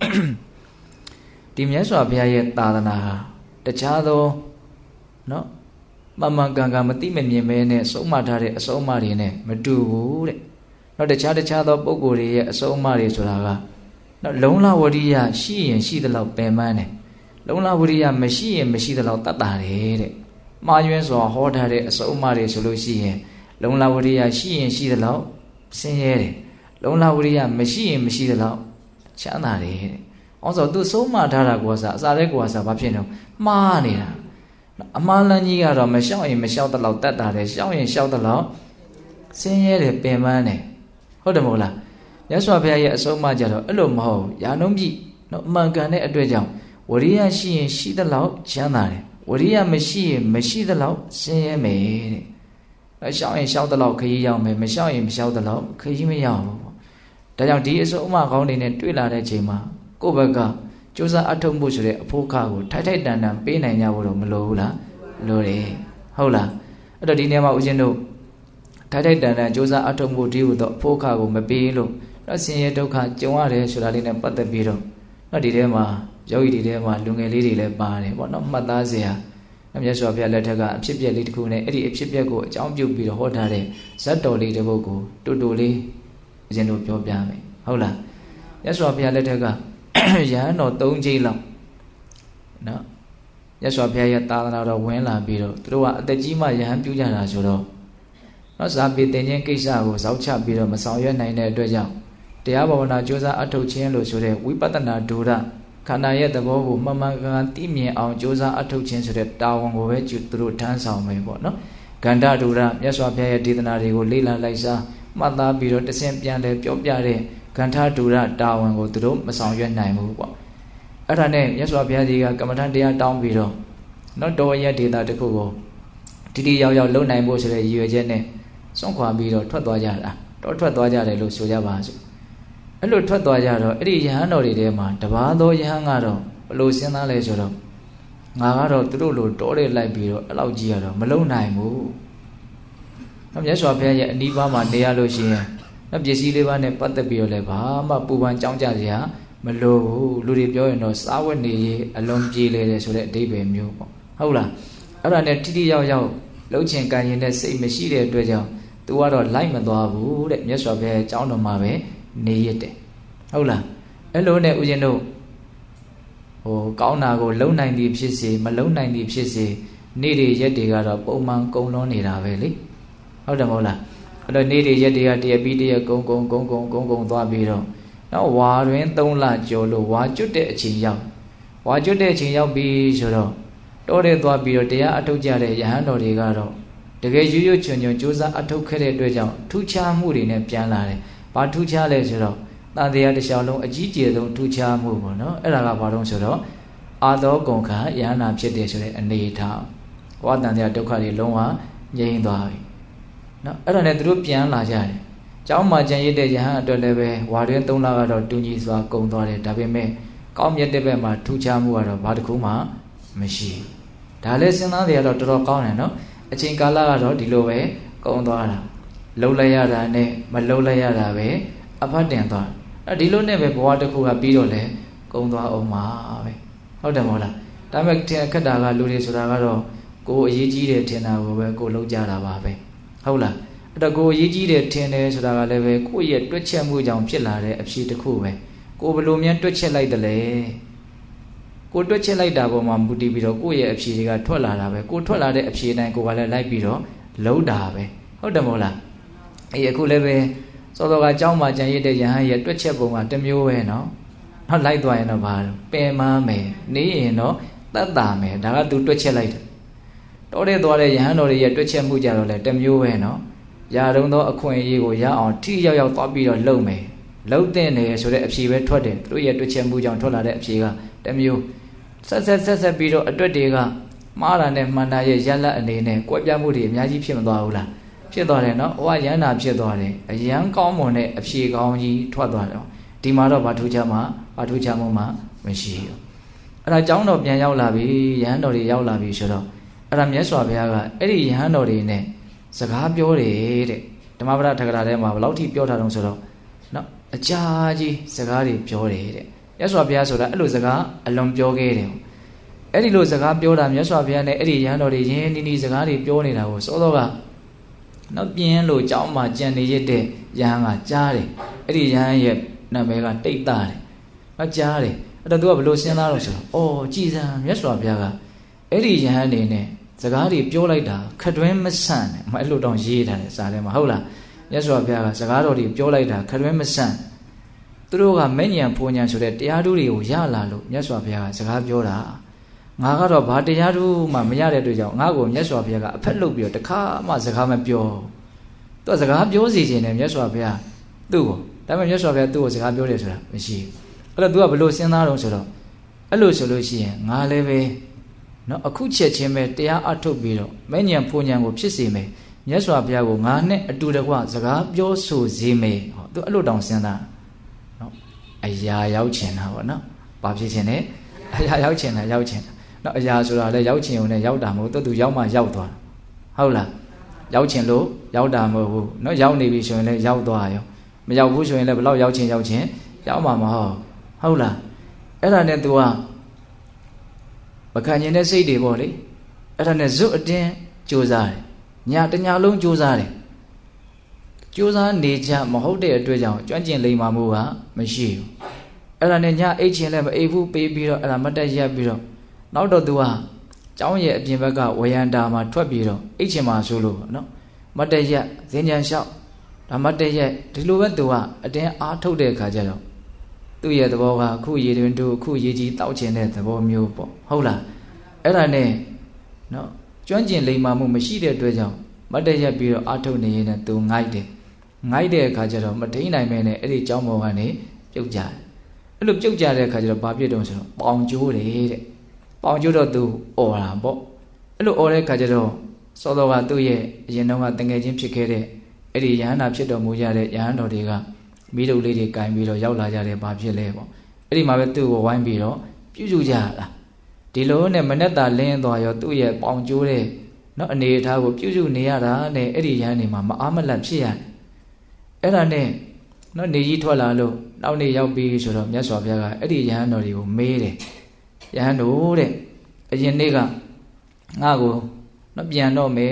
ဒီမြတ်စွာဘုရားရဲ့သာသနာဟာတခြားသောနော်မှန်ကန်မသိမမြင်မဲနဲ့ဆုံးမထားတဲ့အဆုံးအမတွေနဲ့မတူဘူးတဲ့နော်တခြားသောပုဂ္ဂိုလ်တွေရဲ့အဆုံးအမတွေဆိုတာကနော်လုံလဝရိယရှိရင်ရှိသလောက်ပင်ပန်းတယ်လုံလဝရိယမရှိရင်မရှိသလောက်တတ်တာတယ်တဲ့မှားယွင်းစွာဟောထားတဲ့အဆုံးအမတွေဆိုလို့ရှိရင်လုံလဝရိယရှိရင်ရှိသလောက်ဆင်းရဲတယ်လုံလဝရိယမရှိရင်မရှိသလောက်ချမ်းသာတယ်တဲ့။အောင်ဆိုသူဆုံးမထားတာကိုစားအစားတဲ့ကိုစားဘာဖြစ်နေမှားနေတာအမှားလန်းကြီးကတော့မလျှောက်ရင်မလျှောက်တလောက်တတ်တာတယ်လျှောက်ရင်လျှောက်တလောက်ဆင်းရဲတယ်ပင်ပန်းတယ်ဟုတ်တယ်မဟုတ်လားမြတ်စွာဘုရားရဲ့အဆုံးအမကြတော့အဲ့လိုမဟုတ်ရာနှုန်းပြည့်နော်အမှန်ကန်တဲ့အတွက်ကြောင့်ဝရိယရှိရင်ရှိသလောက်ချမ်းသာတယ်ဝရိယမရှိရင်မရှိသလောက်ဆင်းရဲမယ်တဲ့ရှောက်ရင်ရှောက်သလောက်ခရီးရောက်မယ်မရှောက်ရင်မရှောက်သလောက်ခရီးမရောက်ဘူးပေါ့ဒါကြောင့်ဒီအစုံအမကောင်းတွေနဲ့တွေ့လာတဲ့ချိန်မှာကိုယ့်ဘက်ကစူးစမ်းအထောက်မှုဆိုတဲ့အဖို့ခါကိုထိုက်ထိုက်တန်တန်ပေးနိုင်ကြဖို့တော့မလိုဘူးလားလိုတယ်ဟုတ်လားအဲ့တော့ဒီနေရာမှာဦးဇင်းတို့ထိုက်ထိုက်တန်တန်စူးစမ်းအထောက်မှုဒီဟုတော့အဖို့ခါကိုမပေးလို့တော့ဆင်းရဲဒုက္ခကြုံရတယ်ဆိုတာလေးနဲ့ပတ်သက်ပြီးတော့ဒီထဲမှာယောဂီတွေထဲမှာလူငယ်လေးတွေလည်းပါတယ်ပေါ့နော်မှတ်သားစရာမြတ်စွာဘုရားလက်ထက်ကအဖြစ်ပြက်လေးတစ်ခုနဲ့အဲ့ဒီအဖြစ်ပြက်ကိုအကြောင်းပြုပြီးတော့ဟောထားတဲ့ဇတ်တော်လေးတစ်ပုဒ်ကိုတူတူလေးဦးဇင်းတို့ပြောပြမယ်ဟုတ်လားမြတ်စွာဘုရားလက်ထက်ကရဟန်းတော်၃ချိန်လောက်နော်မြတ်စွာဘုရားရဲ့သာသနာတော်ဝင်လာပြီးတော့သူတို့ကအသက်ကြီးမှရဟန်းပြုကြတာဆိုတော့နော်ဇာပေတင်ခြင်းကိစ္စကိုဇောက်ချပြီးတော့မဆောင်ရွက်နိုင်တဲ့အတွက်ကြောင့်တရားဘာဝနာကြိုးစားအထောက်ခြင်းလို့ဆိုတဲ့ဝိပဿနာဒုရခန္ဓာရဲ့သဘောကိုမှန်မှန်ကန်သိမြင်အောင်ကြိုးစားအထောက်ခြင်းဆိုတဲ့တာဝန်ကိုပဲသူတို့ထမ်းဆောင်မယ်ပေါ့နော်ဂန္ဓဒုရမြတ်စွာဘုရားရဲ့ဒေသနာတွေကိုလေ့လာလိုက်စားမှတ်သားပြီးတော့တဆင့်ပြန်လဲပြောပြတဲ့ဂန္ဓဒုရတာဝန်ကိုသူတို့မဆောင်ရွက်နိုင်ဘူးပေါ့အဲ့ဒါနဲ့မြတ်စွာဘုရားကြီးကကမ္မထံတရားတောင်းပြီးတော့နော်တော်ရဲ့ဒေသတစ်ခုကိုတိရောက်ရောက်လုံနိုင်ဖို့ဆိုတဲ့ရည်ရွယ်ချက်နဲ့စွန့်ခွာပြီးတော့ထွက်သွားကြတာတော့ထွက်သွားကြတယ်လို့ဆိုကြပါစို့အဲ့လိုထွက်သွားကြတော့အဲ့ဒီယဟန်တော်တွေထဲမှာတပါးသောယဟန်ကတော့ဘလို့စဉ်းစားလဲဆိုတော့ငါကတော့သူတို့လိုတောတဲ့လိုက်ပြီးတော့အဲ့လောက်ကြီးရတော့မလုံနိုင်ဘူး။မြတ်စွာဘုရားရဲ့အနိဗ္ဗာန်မှာနေရလို့ရှိရင်ပစ္စည်းလေးပါးနဲ့ပတ်သက်ပြီးတော့လည်းဘာမှပူပန်ကြောင်းကြစရာမလိုဘူးလူတွေပြောရင်တော့စားဝတ်နေရေးအလုံးပြေလေတယ်ဆိုတဲ့အဓိပ္ပာယ်မျိုးပေါ့ဟုတ်လားအဲ့ဒါနဲ့ထိထိရောက်ရောက်ယလုံးချင်ကန်ရင်တဲ့စိတ်မရှိတဲ့အတွက်ကြောင့်သူကတော့လိုက်မသွားဘူးတဲ့မြတ်စွာဘုရားကျောင်းတော်မှာပဲနေရတဲ့ဟုတ်လားအဲ့လိုနဲ့ဦးဇင်းတို့ကောင်းတာကိုလုံနိုင်သည်ဖြစ်စေမလုံနိုင်သည်ဖြစ်စေနေ့တွေရက်တွေကတော့ပုံမှန်ကုံလွန်နေတာပဲလေဟုတ်တယ်မဟုတ်လားအဲ့တော့နေ့တွေရက်တွေကတရပြီးတရကုံသွားပြီးတော့နောက်ဝါတွင်3လကျော်လို့ဝါကျွတ်တဲ့အချိန်ရောက်ပြီဆိုတော့တောထဲသွားပြီးတော့တရားအထုတ်ကြတဲ့ယဟန်တော်တွေကတော့တကယ်ရွရွချွန်ချွန်ကြိုးစားအထုတ်ခဲ့တဲ့အတွက်ကြောင့်ထူးခြားမှုတွေနဲ့ပြန်လာတယ်။ဘာထူးခြားလဲဆိုတော့တန်တရားတစ်လျှောက်လုံးအကြီးကျယ်ဆုံးထူးခြားမှုပေါ့နော်။အဲ့ဒါကဘာလို့ဆိုတော့အာသောကုန်ခါယဟနာဖြစ်တယ်ဆိုတဲ့အနေထား။ဝါတန်တရားဒုက္ခတွေလုံးဝငြိမ်းသွားပြီ။နော်အဲ့ဒါနဲ့သူတို့ပြန်လာကြတယ်။ကျောင်းမှာကျန်ရတဲ့ယဟန်အတွက်လည်းပဲဝါတွင်3လကတော့တူညီစွာကုန်သွားတယ်။ဒါပေမဲ့ကောင်းမြတ်တဲ့ဘက်မှာထူးခြားမှုကတော့ဘာတစ်ခုမှမရှိဘူး။ဒါလည်းစဉ်းစားကြရတော့တော်တော်ကောင်းတယ်နော်။အချိန်ကာလကတော့ဒီလိုပဲကုန်သွားတာလှုပ်လိုက်ရတာနဲ့မလှုပ်လိုက်ရတာပဲအဖတ်တင်သွားဒီလိုနဲ့ပဲဘဝတစ်ခုကပြီးတော့လဲကုန်သွားအောင်ပါပဲဟုတ်တယ်မဟုတ်လားဒါပေမဲ့ခက်တာကလူတွေဆိုတာကတော့ကိုယ်အရေးကြီးတယ်ထင်တာကိုပဲကိုယ်လုံးကြတာပါပဲဟုတ်လားအဲ့တော့ကိုယ်အရေးကြီးတယ်ထင်တယ်ဆိုတာကလည်းပဲကိုယ့်ရဲ့တွက်ချက်မှုကြောင့်ဖြစ်လာတဲ့အဖြစ်တစ်ခုပဲကိုယ်ဘယ်လိုများတွက်ချက်လိုက်တယ်လဲကိုတွက်ချက်လိုက်တာပေါ်မှာမူတည်ပြီးတော့ကိုယ့်ရဲ့အဖြေတွေကထွက်လာတာပဲကိုထွက်လာတဲ့အဖြေတိုင်းကိုကလည်းလိုက်ပြီးတော့လုံးတာပဲဟုတ်တယ်မဟုတ်လားအခုလည်းပဲစောစောကเจ้าမှာကြံရတဲ့ယဟန်ရဲ့တွက်ချက်ပုံကတစ်မျိုးပဲเนาะနောက်လိုက်သွားရင်တော့ဘာလို့ပင်မမယ်နေရင်တော့တတ်တာမယ်ဒါကသူတွက်ချက်လိုက်တယ်တော်တဲ့သွားတဲ့ယဟန်တော်တွေရဲ့တွက်ချက်မှုကြတော့လေတစ်မျိုးပဲเนาะရာတုံးသောအခွင့်အရေးကိုရအောင်ထိရောက်ရောက်သွားပြီးတော့လုပ်မယ်လုပ်တဲ့နေဆိုတဲ့အဖြေပဲထွက်တယ်သူရဲ့တွက်ချက်မှုကြောင့်ထွက်လာတဲ့အဖြေကတစ်မျိုးဆက်ပြီးတော့အတွက်တွေကမှားတာနဲ့မှန်တာရဲ့ရလတ်အနေနဲ့ကွဲပြားမှုတွေအများကြီးဖြစ်မသွားဘူးလားဖြစ်သွားတယ်နော်ဟိုကရန်တာဖြစ်သွားတယ်အရန်ကောင်းမွန်တဲ့အဖြေကောင်းကြီးထွက်သွားတယ်ဒီမှာတော့ဘာထူးခြားမှမရှိဘူးအဲ့ဒါကျောင်းတော်ပြန်ရောက်လာပြီရဟန်းတော်တွေရောက်လာပြီဆိုတော့အဲ့ဒါမြတ်စွာဘုရားကအဲ့ဒီရဟန်းတော်တွေနဲ့စကားပြောတယ်တဲ့ဓမ္မပဒထကရာထဲမှာဘယ်လောက်ထိပြောထားတုံးဆိုတော့နော်အကြာကြီးစကားတွေပြောတယ်တဲ့မြတ်စွာဘုရားဆိုတာအဲ့လိုစကားအလွန်ပြောခဲ့တယ်အဲ့ဒီလိုစကားပြောတာမြတ်စွာဘုရားနဲ့အဲ့ဒီရဟန်းတော်တွေရင်းနှီးနှီးစကားတွေပြောနေတာကိုစောစောကနောက်ပြင်းလို့ကြောင်းမှာကြံနေရတဲ့ရဟန်းကကြားတယ်အဲ့ဒီရဟန်းရဲ့နာမည်ကတိတ်တာတယ်အကြားတယ်အဲ့တော့သူကဘယ်လိုစဉ်းစားလို့ဆိုတော့အော်ကြည်စံမြတ်စွာဘုရားကအဲ့ဒီရဟန်းတွေနဲ့စကားတွေပြောလိုက်တာခက်တွင်းမဆန့်နဲ့အဲ့လိုတောင်ရေးထားတယ်စာထဲမှာဟုတ်လားမြတ်စွာဘုရားကစကားတော်တွေပြောလိုက်တာခက်တွင်းမဆန့်သူတို့ကမဲ့ညံဖုန်ညံဆိုတဲ့တရားဓုတွေကိုရလာလို့မြတ်စွာဘုရားကစကားပြောတာငါကတော့ဘာတရားဓုမှမရတဲ့အတွက်ကြောင့်ငါ့ကိုမြတ်စွာဘုရားကအဖက်လုပ်ပြီးတော့တခါမှစကားမပြောသူကစကားပြောစီခြင်းနဲ့မြတ်စွာဘုရားသူ့ကိုဒါပေမဲ့မြတ်စွာဘုရားသူ့ကိုစကားပြောတယ်ဆိုတာမရှိဘူးအဲ့တော့ तू ကဘလို့စဉ်းစားတော့ဆိုတော့အဲ့လိုဆိုလို့ရှိရင်ငါလည်းပဲနော်အခုချက်ချင်းပဲတရားအထုတ်ပြီးတော့မဲ့ညံဖုန်ညံကိုဖြစ်စေမယ်မြတ်စွာဘုရားကိုငါနဲ့အတူတကွစကားပြောဆိုစေမယ်ဟော तू အဲ့လိုတောင်စဉ်းစားနော်အရာရောက်ချင်တာပေါ့နော်ဘာဖြစ်ချင်လဲအရာရောက်ချင်တာနော်အရာဆိုတာလည်းရောက်ချင်ုံနဲ့ရောက်တာမဟုတ်သူရောက်မှရောက်သွားဟုတ်လားရောက်ချင်လို့ရောက်တာမဟုတ်ဘူးနော်ရောက်နေပြီဆိုရင်လည်းရောက်သွားရောမရောက်ဘူးဆိုရင်လည်းဘယ်လောက်ရောက်ချင်ရောက်မှာမဟုတ်လားအဲ့ဒါနဲ့ तू ကမခံကျင်တဲ့စိတ်တွေပေါ့လေအဲ့ဒါနဲ့ဇွတ်အတင်းကြိုးစားတယ်ညတညလုံးကြိုးစားတယ်ကြိုးစားနေကြမဟုတ်တဲ့အတွက်ကြောင့်ကျွမ်းကျင်လိမ္မာမှုကမရှိဘူးအဲ့ဒါနဲ့ညအိတ်ချင်လည်းမအိတ်ဘူးပေးပြီးတော့အဲ့ဒါမတက်ရက်ပြီးတော့နောက်တော့ तू ဟာကျောင်းရဲ့အပြင်ဘက်ကဝရန်တာမှာထွက်ပြီးတော့အိတ်ချင်မှာဆိုလို့နော်မတက်ရက်ဇင်းကြံလျှောက်ဒါမတက်ရက်ဒီလိုပဲ तू ကအတင်းအားထုတ်တဲ့အခါကျတော့သူ့ရဲ့သဘောကအခုရေတွင်တို့အခုရေကြီးတောက်ချင်တဲ့သဘောမျိုးပေါ့ဟုတ်လားအဲ့ဒါနဲ့နော်ကျွမ်းကျင်လိမ္မာမှုမရှိတဲ့အတွက်ကြောင့်မတက်ရက်ပြီးတော့အားထုတ်နေရင်လည်း तू ငိုက်တဲ့အခါကျတော့မထိန်နိုင်မဲနဲ့အဲ့ဒီကျောင်းပေါ်ကနေပြုတ်ကြတယ်အဲ့လိုပြုတ်ကြတဲ့အခါကျတော့ဘာဖြစ်တုံးဆိုတော့ပေါင်ကျိုးတယ်တဲ့ပေါင်ကျိုးတော့ तू អော်တာပေါ့အဲ့လိုអော်တဲ့အခါကျတော့စောစောကသူ့ရဲ့အရင်တုန်းကတငယ်ချင်းဖြစ်ခဲ့တဲ့အဲ့ဒီယဟန္တာဖြစ်တော်မူကြတဲ့ယဟန်တော်တွေကမိတို့လေးတွေကင်ပြီးတော့ရောက်လာကြတယ်ဘာဖြစ်လဲပေါ့အဲ့ဒီမှာပဲသူ့ကိုဝိုင်းပြီးတော့ပြုစုကြတာဒီလိုနဲ့မနဲ့တာလင်းသွားရောသူ့ရဲ့ပေါင်ကျိုးတဲ့နော်အနေအထားကိုပြုစုနေရတာနဲ့အဲ့ဒီယဟန်တွေမှာမအားမလတ်ဖြစ်ရတယ်အဲ့ဒါနဲ့နော်နေကြီးထွက်လာလို့နောက်နေ့ရောက်ပြီးဆိုတော့မြတ်စွာဘုရားကအဲ့ဒီယဟန်တော်တွေကိုမေးတယ်ယဟန်တို့တဲ့အရင်နေ့ကငါ့ကိုနော်ပြန်တော့မယ်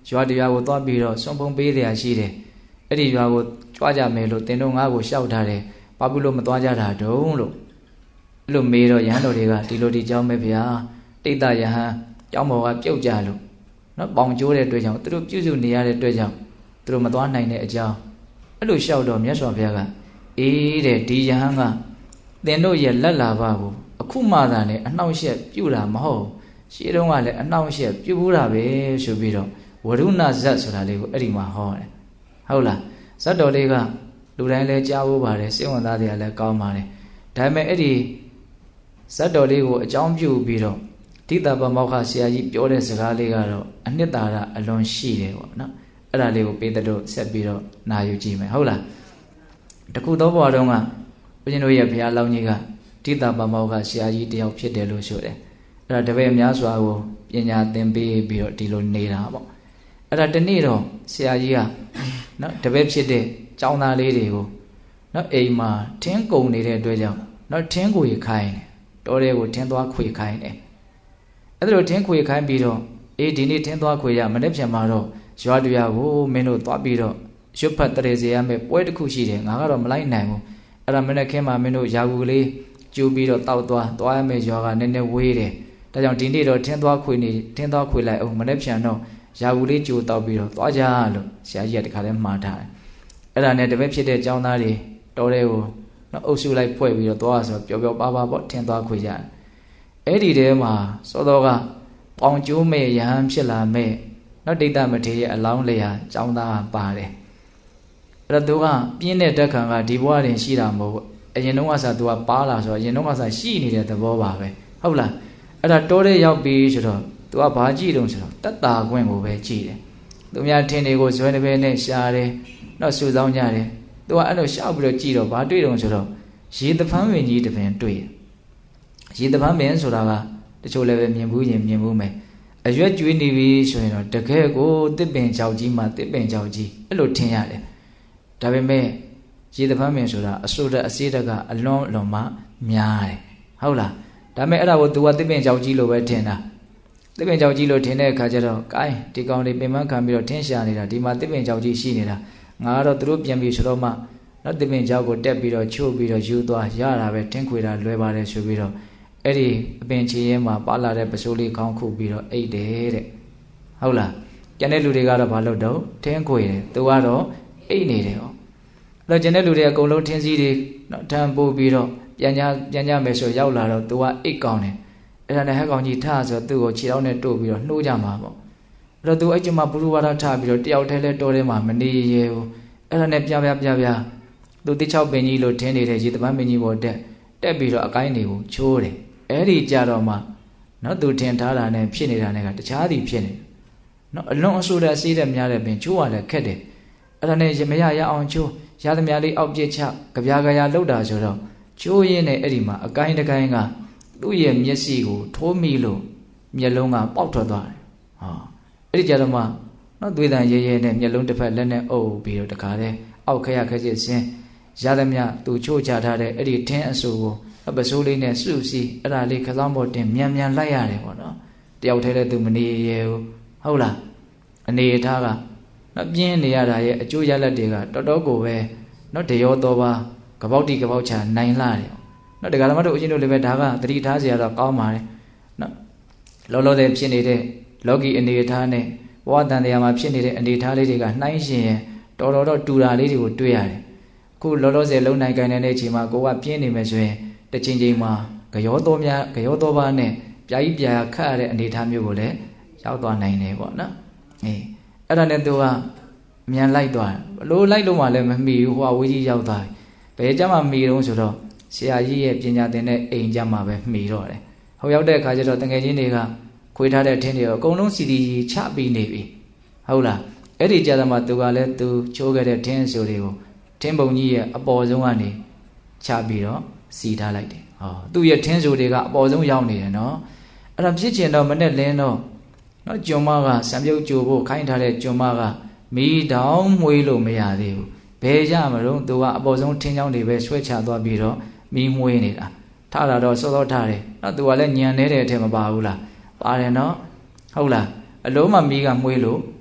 ရွာတရားကိုသွားပြီးတော့စွန့်ဖုံးပေးရရှိတယ်အဲ့ဒီရွာကိုကြွားကြမယ်လို့တင်တို့ငါ့ကိုလျှောက်ထားတယ်ဘာဖြစ်လို့မသွားကြတာတုံးလို့အဲ့လိုမေးတော့ယဟန်တော်တွေကဒီလိုဒီကြောင်းပဲဗျာတိတ်တယဟန်ကျောင်းပေါ်ကပြုတ်ကြလို့နော်ပေါင်ကျိုးတဲ့အတွက်ကြောင့်သူတို့ပြုစုနေရတဲ့အတွက်ကြောင့်သူတို့မသွားနိုင်တဲ့အကြောင်းအဲ့လိုလျှောက်တော့မြတ်စွာဘုရားကအေးတဲ့ဒီယဟန်ကသင်တို့ရဲ့လက်လာပါကိုအခုမှသာနဲ့အနှောင့်အယှက်ပြုတာမဟုတ်ရှေးတုန်းကလည်းအနှောင့်အယှက်ပြုဘူးတာပဲဆိုပြီးတော့ဝရုဏဇတ်ဆိုတာလေးကိုအဲ့ဒီမှာဟောတယ်ဟုတ်လားဇတ်တော်လေးကလူတိုင်းလည်းကြားဖို့ပါတယ်စိတ်ဝင်စားတယ်လည်းကောင်းပါတယ်ဒါပေမဲ့အဲ့ဒီဇတ်တော်လေးကိုအကြောင်းပြုပြီးတော့ဒိဋ္ဌပမောက္ခဆရာကြီးပြောတဲ့စကားလေးကတော့အနှစ်သာရအလွန်ရှိတယ်ပေါ့နော်အဲ့ဒါလေးကိုပေးတဲ့တို့ဆက်ပြီးတော့နာယူကြည့်မယ်ဟုတ်လားတခုသောဘဝတုန်းကဘုရားတို့ရဲ့ဘုရားလောင်းကြီးကဒိဋ္ဌပမောက္ခဆရာကြီးတယောက်ဖြစ်တယ်လို့ဆိုတယ်အဲ့ဒါတပည့်များစွာကိုပညာသင်ပေးပြီးတော့ဒီလိုနေတာပေါ့အဲ့ဒါတနေ့တော့ဆရာကြီးကနော်တပည့်ဖြစ်တဲ့ကျောင်းသားလေးတွေကိုနော်အိမ်မှာထင်းကုန်နေတဲ့အတွက်ကြောင့်နော်ထင်းကိုခိုင်းတယ်တော်တဲ့ကိုထင်းသွားခွေခိုင်းတယ်အဲ့ဒါလိုထင်းခွေခိုင်းပြီးတော့အေးဒီနေ့ထင်းသွားခွေရမနေ့ပြန်မှာတော့ရွာတရားကိုမင်းတို့သွားပြီးတော့ရွတ်ဖတ်တရေစေရမယ်ပွဲတစ်ခုရှိတယ်ငါကတော့မလိုက်နိုင်ဘူးအဲ့ဒါမနေ့ခင်းမှာမင်းတို့ယာကူလေးကျူပြီးတော့တောက်သွားရမယ်ရွာကနည်းနည်းဝေးတယ်ဒါကြောင့်ဒီနေ့တော့ထင်းသွားခွေလိုက်အောင်မနေ့ပြန်တော့ယာကူလေးကျူတောက်ပြီးတော့သွားကြလို့ဆရာကြီးကတခါလဲမှားထားတယ်အဲ့ဒါနဲ့တပည့်ဖြစ်တဲ့ကျောင်းသားတွေတော်တဲ့ကိုနော်အုပ်စုလိုက်ဖွဲ့ပြီးတော့သွားဆိုပျော်ပျော်ပါပေါ့ထင်းသွားခွေကြတယ်အဲ့ဒီထဲမှာစောတော်ကပေါင်ကျိုးမဲ့ယဟန်ဖြစ်လာမဲ့နော်ဒိဋ္ဌမထေရရဲ့အလောင်းလျာကျောင်းသားပါတယ်အဲ့တော့သူကပြင်းတဲ့တက်ခံကဒီဘဝတွင်ရှိတာမဟုတ်အရင်တုန်းကဆိုသူကပါလာဆိုတော့အရင်တုန်းကဆိုရှိနေတဲ့သဘောပါပဲဟုတ်လားအဲ့ဒါတိုးတဲ့ရောက်ပြီးဆိုတော့သူကဘာကြည့်တုံးဆိုတော့တတ်တာခွင့်ကိုပဲကြည့်တယ်သူများထင်တွေကိုဇွဲတစ်ပဲနဲ့ရှားတယ်နော်ဆူဆောင်းကြတယ်သူကအဲ့လိုရှောက်ပြီးတော့ကြည့်တော့ဘာတွေ့တုံးဆိုတော့ရေတဖန်းဝင်ကြီးတစ်ပင်တွေ့ရေတဖန်းပင်ဆိုတာကတချို့လည်းပဲမြင်ဘူးမယ်အရွက်ကျွေးနေပြီဆိုရင်တော့တကယ်ကိုတစ်ပင်ကြောက်ကြီးမှတစ်ပင်ကြောက်ကြီးအဲ့လိုထင်ရတယ်ဒါပေမဲ့ရေတဖန်းပင်ဆိုတာအစိုးရအစေးတကအလွန်မှများတယ်ဟုတ်လားဒါပေမဲ့အဲ့ဒါကိုသူကတစ်ပင်ကြောက်ကြီးလို့ပဲထင်တာတစ်ပင်ကြောက်ကြီးလို့ထင်တဲ့အခါကျတော့ကိုင်းဒီကောင်တွေပင်မခံပြီးတော့ထင်းရှာနေတာဒီမှာတစ်ပင်ကြောက်ကြီးရှိနေတာငါကတော့သူတို့ပြန်ပြီးဆိုတော့မှနော်တစ်ပင်ကြောက်ကိုတက်ပြီးတော့ချို့ပြီးတော့ယူသွားရတာပဲထင်းခွေတာလွယ်ပါတယ်ဆိုပြီးတော့အဲ့ဒီအပင်ချေရဲမှာပါလာတဲ့ပစိုးလေးခေါင်းခုပြီးတော့အိတ်တယ်တဲ့ဟုတ်လားကျန်တဲ့လူတွေကတော့ဘာလုပ်တော့ထင်းခွေတယ်သူကတော့အိတ်နေတယ်ဟောအဲ့တော့ကျန်တဲ့လူတွေအကုန်လုံးထင်းစည်းတွေနော်ထမ်းပို့ပြီးတော့ပြန်ကြမယ်ဆိုရောက်လာတော့သူကအိတ်ကောင်းတယ်အဲ့ဒါနဲ့ဟက်ကောင်ကြီးထားဆိုသူ့ကိုခြေထောက်နဲ့တို့ပြီးတော့နှိုးကြမှာပေါ့အဲ့တော့သူအဲ့ကျမှဘုရုဝါဒထားပြီးတော့တယောက်တည်းလဲတော်ထဲမှာမနေရဘူးအဲ့ဒါနဲ့ပြသူတိ6ပင်ကြီးလို့ထင်းနေတဲ့ရေတပန်းပင်ကြီးပေါ်တက်ပြီးတော့အကိုင်းတွေကိုချိုးတယ်အဲ့ဒီကြတော့မှနော်သူထင်ထားတာနဲ့ဖြစ်နေတာနဲ့ကတခြားသည်ဖြစ်နေနော်အလွန်အဆိုးတဲ့စေးတဲ့များတဲ့ပင်ချိုးရလဲခက်တယ်အဲ့ဒါနဲ့မရအောင်ချိုးရသမျှလေးအောက်ပြစ်ချကြပြာလောက်တာဆိုတော့ချိုးရင်းနဲ့အဲ့ဒီမှာအကိုင်းတကိုင်းကသူ့ရဲ့မျက်စိကိုထိုးမိလို့မျက်လုံးကပေါက်ထွက်သွားတယ်ဟောအဲ့ဒီကြတော့မှနော်သွေးတန်ရဲနဲ့မျက်လုံးတစ်ဖက်လက်နဲ့အုပ်ပြီးတော့တခါတည်းအောက်ခက်စစ်စင်းရသမျှသူချိုးချထားတဲ့အဲ့ဒီထင်းအဆူကိုပစိုးလေးနဲ့စုစည်းအဲ့ဒါလေးခစောင်းပေါ်တင်မြန်လိုက်ရတယ်ပေါ့နော်တယောက်တည်းလည်းသူမနေရဘူးဟုတ်လားအနေထားကနော်ပြင်းနေရတာရဲ့အကျိုးရလဒ်တွေကတော်တော်ကိုပဲနော်တရောတော်ပါကပေါက်တိကပေါက်ချနိုင်လာတယ်နော်တရားဓမ္မတို့အချင်းတို့လည်းပဲဒါကသတိထားစရာတော့ကောင်းပါတယ်နော်လောတဲ့ဖြစ်နေတဲ့လောကီအနေထားနဲ့ဘဝတန်တရားမှာဖြစ်နေတဲ့အနေထားလေးတွေကနှိုင်းရှင်ရင်တော်တော်တူတာလေးတွေကိုတွေ့ရတယ်အခုလောဆယ်လုံနိုင်ကိုင်းတဲ့အချိန်မှာကိုကပြင်းနေမယ်ဆိုရင်တစ်ချိန်မှာကြောတော်ပါနဲ့ပြာကြီးပြာခတ်ရတဲ့အနေထားမျိုးကိုလည်းရောက်သွားနိုင်တယ်ပေါ့နော်အဲ့ဒါနဲ့သူကမြန်လိုက်သွားဘလို့လိုက်လို့မှလည်းမမီဘူးဟိုကဝေးကြီးရောက်သွားဘယ်ကြမှာမီတော့ဆိုတော့ဆရာကြီးရဲ့ပညာသင်တဲ့အိမ်ကြမှာပဲမီတော့တယ်ဟိုရောက်တဲ့အခါကျတော့တငယ်ချင်းတွေကခွေးထားတဲ့ထင်းတွေအကုန်လုံးစီတီချပြီးနေပြီဟုတ်လားအဲ့ဒီကြတဲ့မှာသူကလည်းသူချိုးခဲ့တဲ့ထင်းဆိုတွေကိုထင်းပုံကြီးရဲ့အပေါ်ဆုံးကနေချပြီးတော့စီထားလိုက်တယ်ဟောသူ့ရဲ့ထင်းဆိုတွေကအပေါ်ဆုံးရောက်နေတယ်နော်အဲ့ဒါဖြစ်ချင်တော့မနဲ့လင်းတော့နော်ကျွန်းမကစံပြုတ်ကြိုဖို့ခိုင်းထားတဲ့ကျွန်းမကမီးတောင်မွေးလို့မရသေးဘူးဘယ်ရမလို့သူကအပေါ်ဆုံးထင်းချောင်းတွေပဲဆွဲချသွားပြီးတော့မီးမွေးနေတာထားတာတော့စောထားတယ်နော်သူကလည်းညံနေတဲ့အထက်မပါဘူးလားပါတယ်နော်ဟုတ်လားအလုံးမမီးကမွေးလို့မ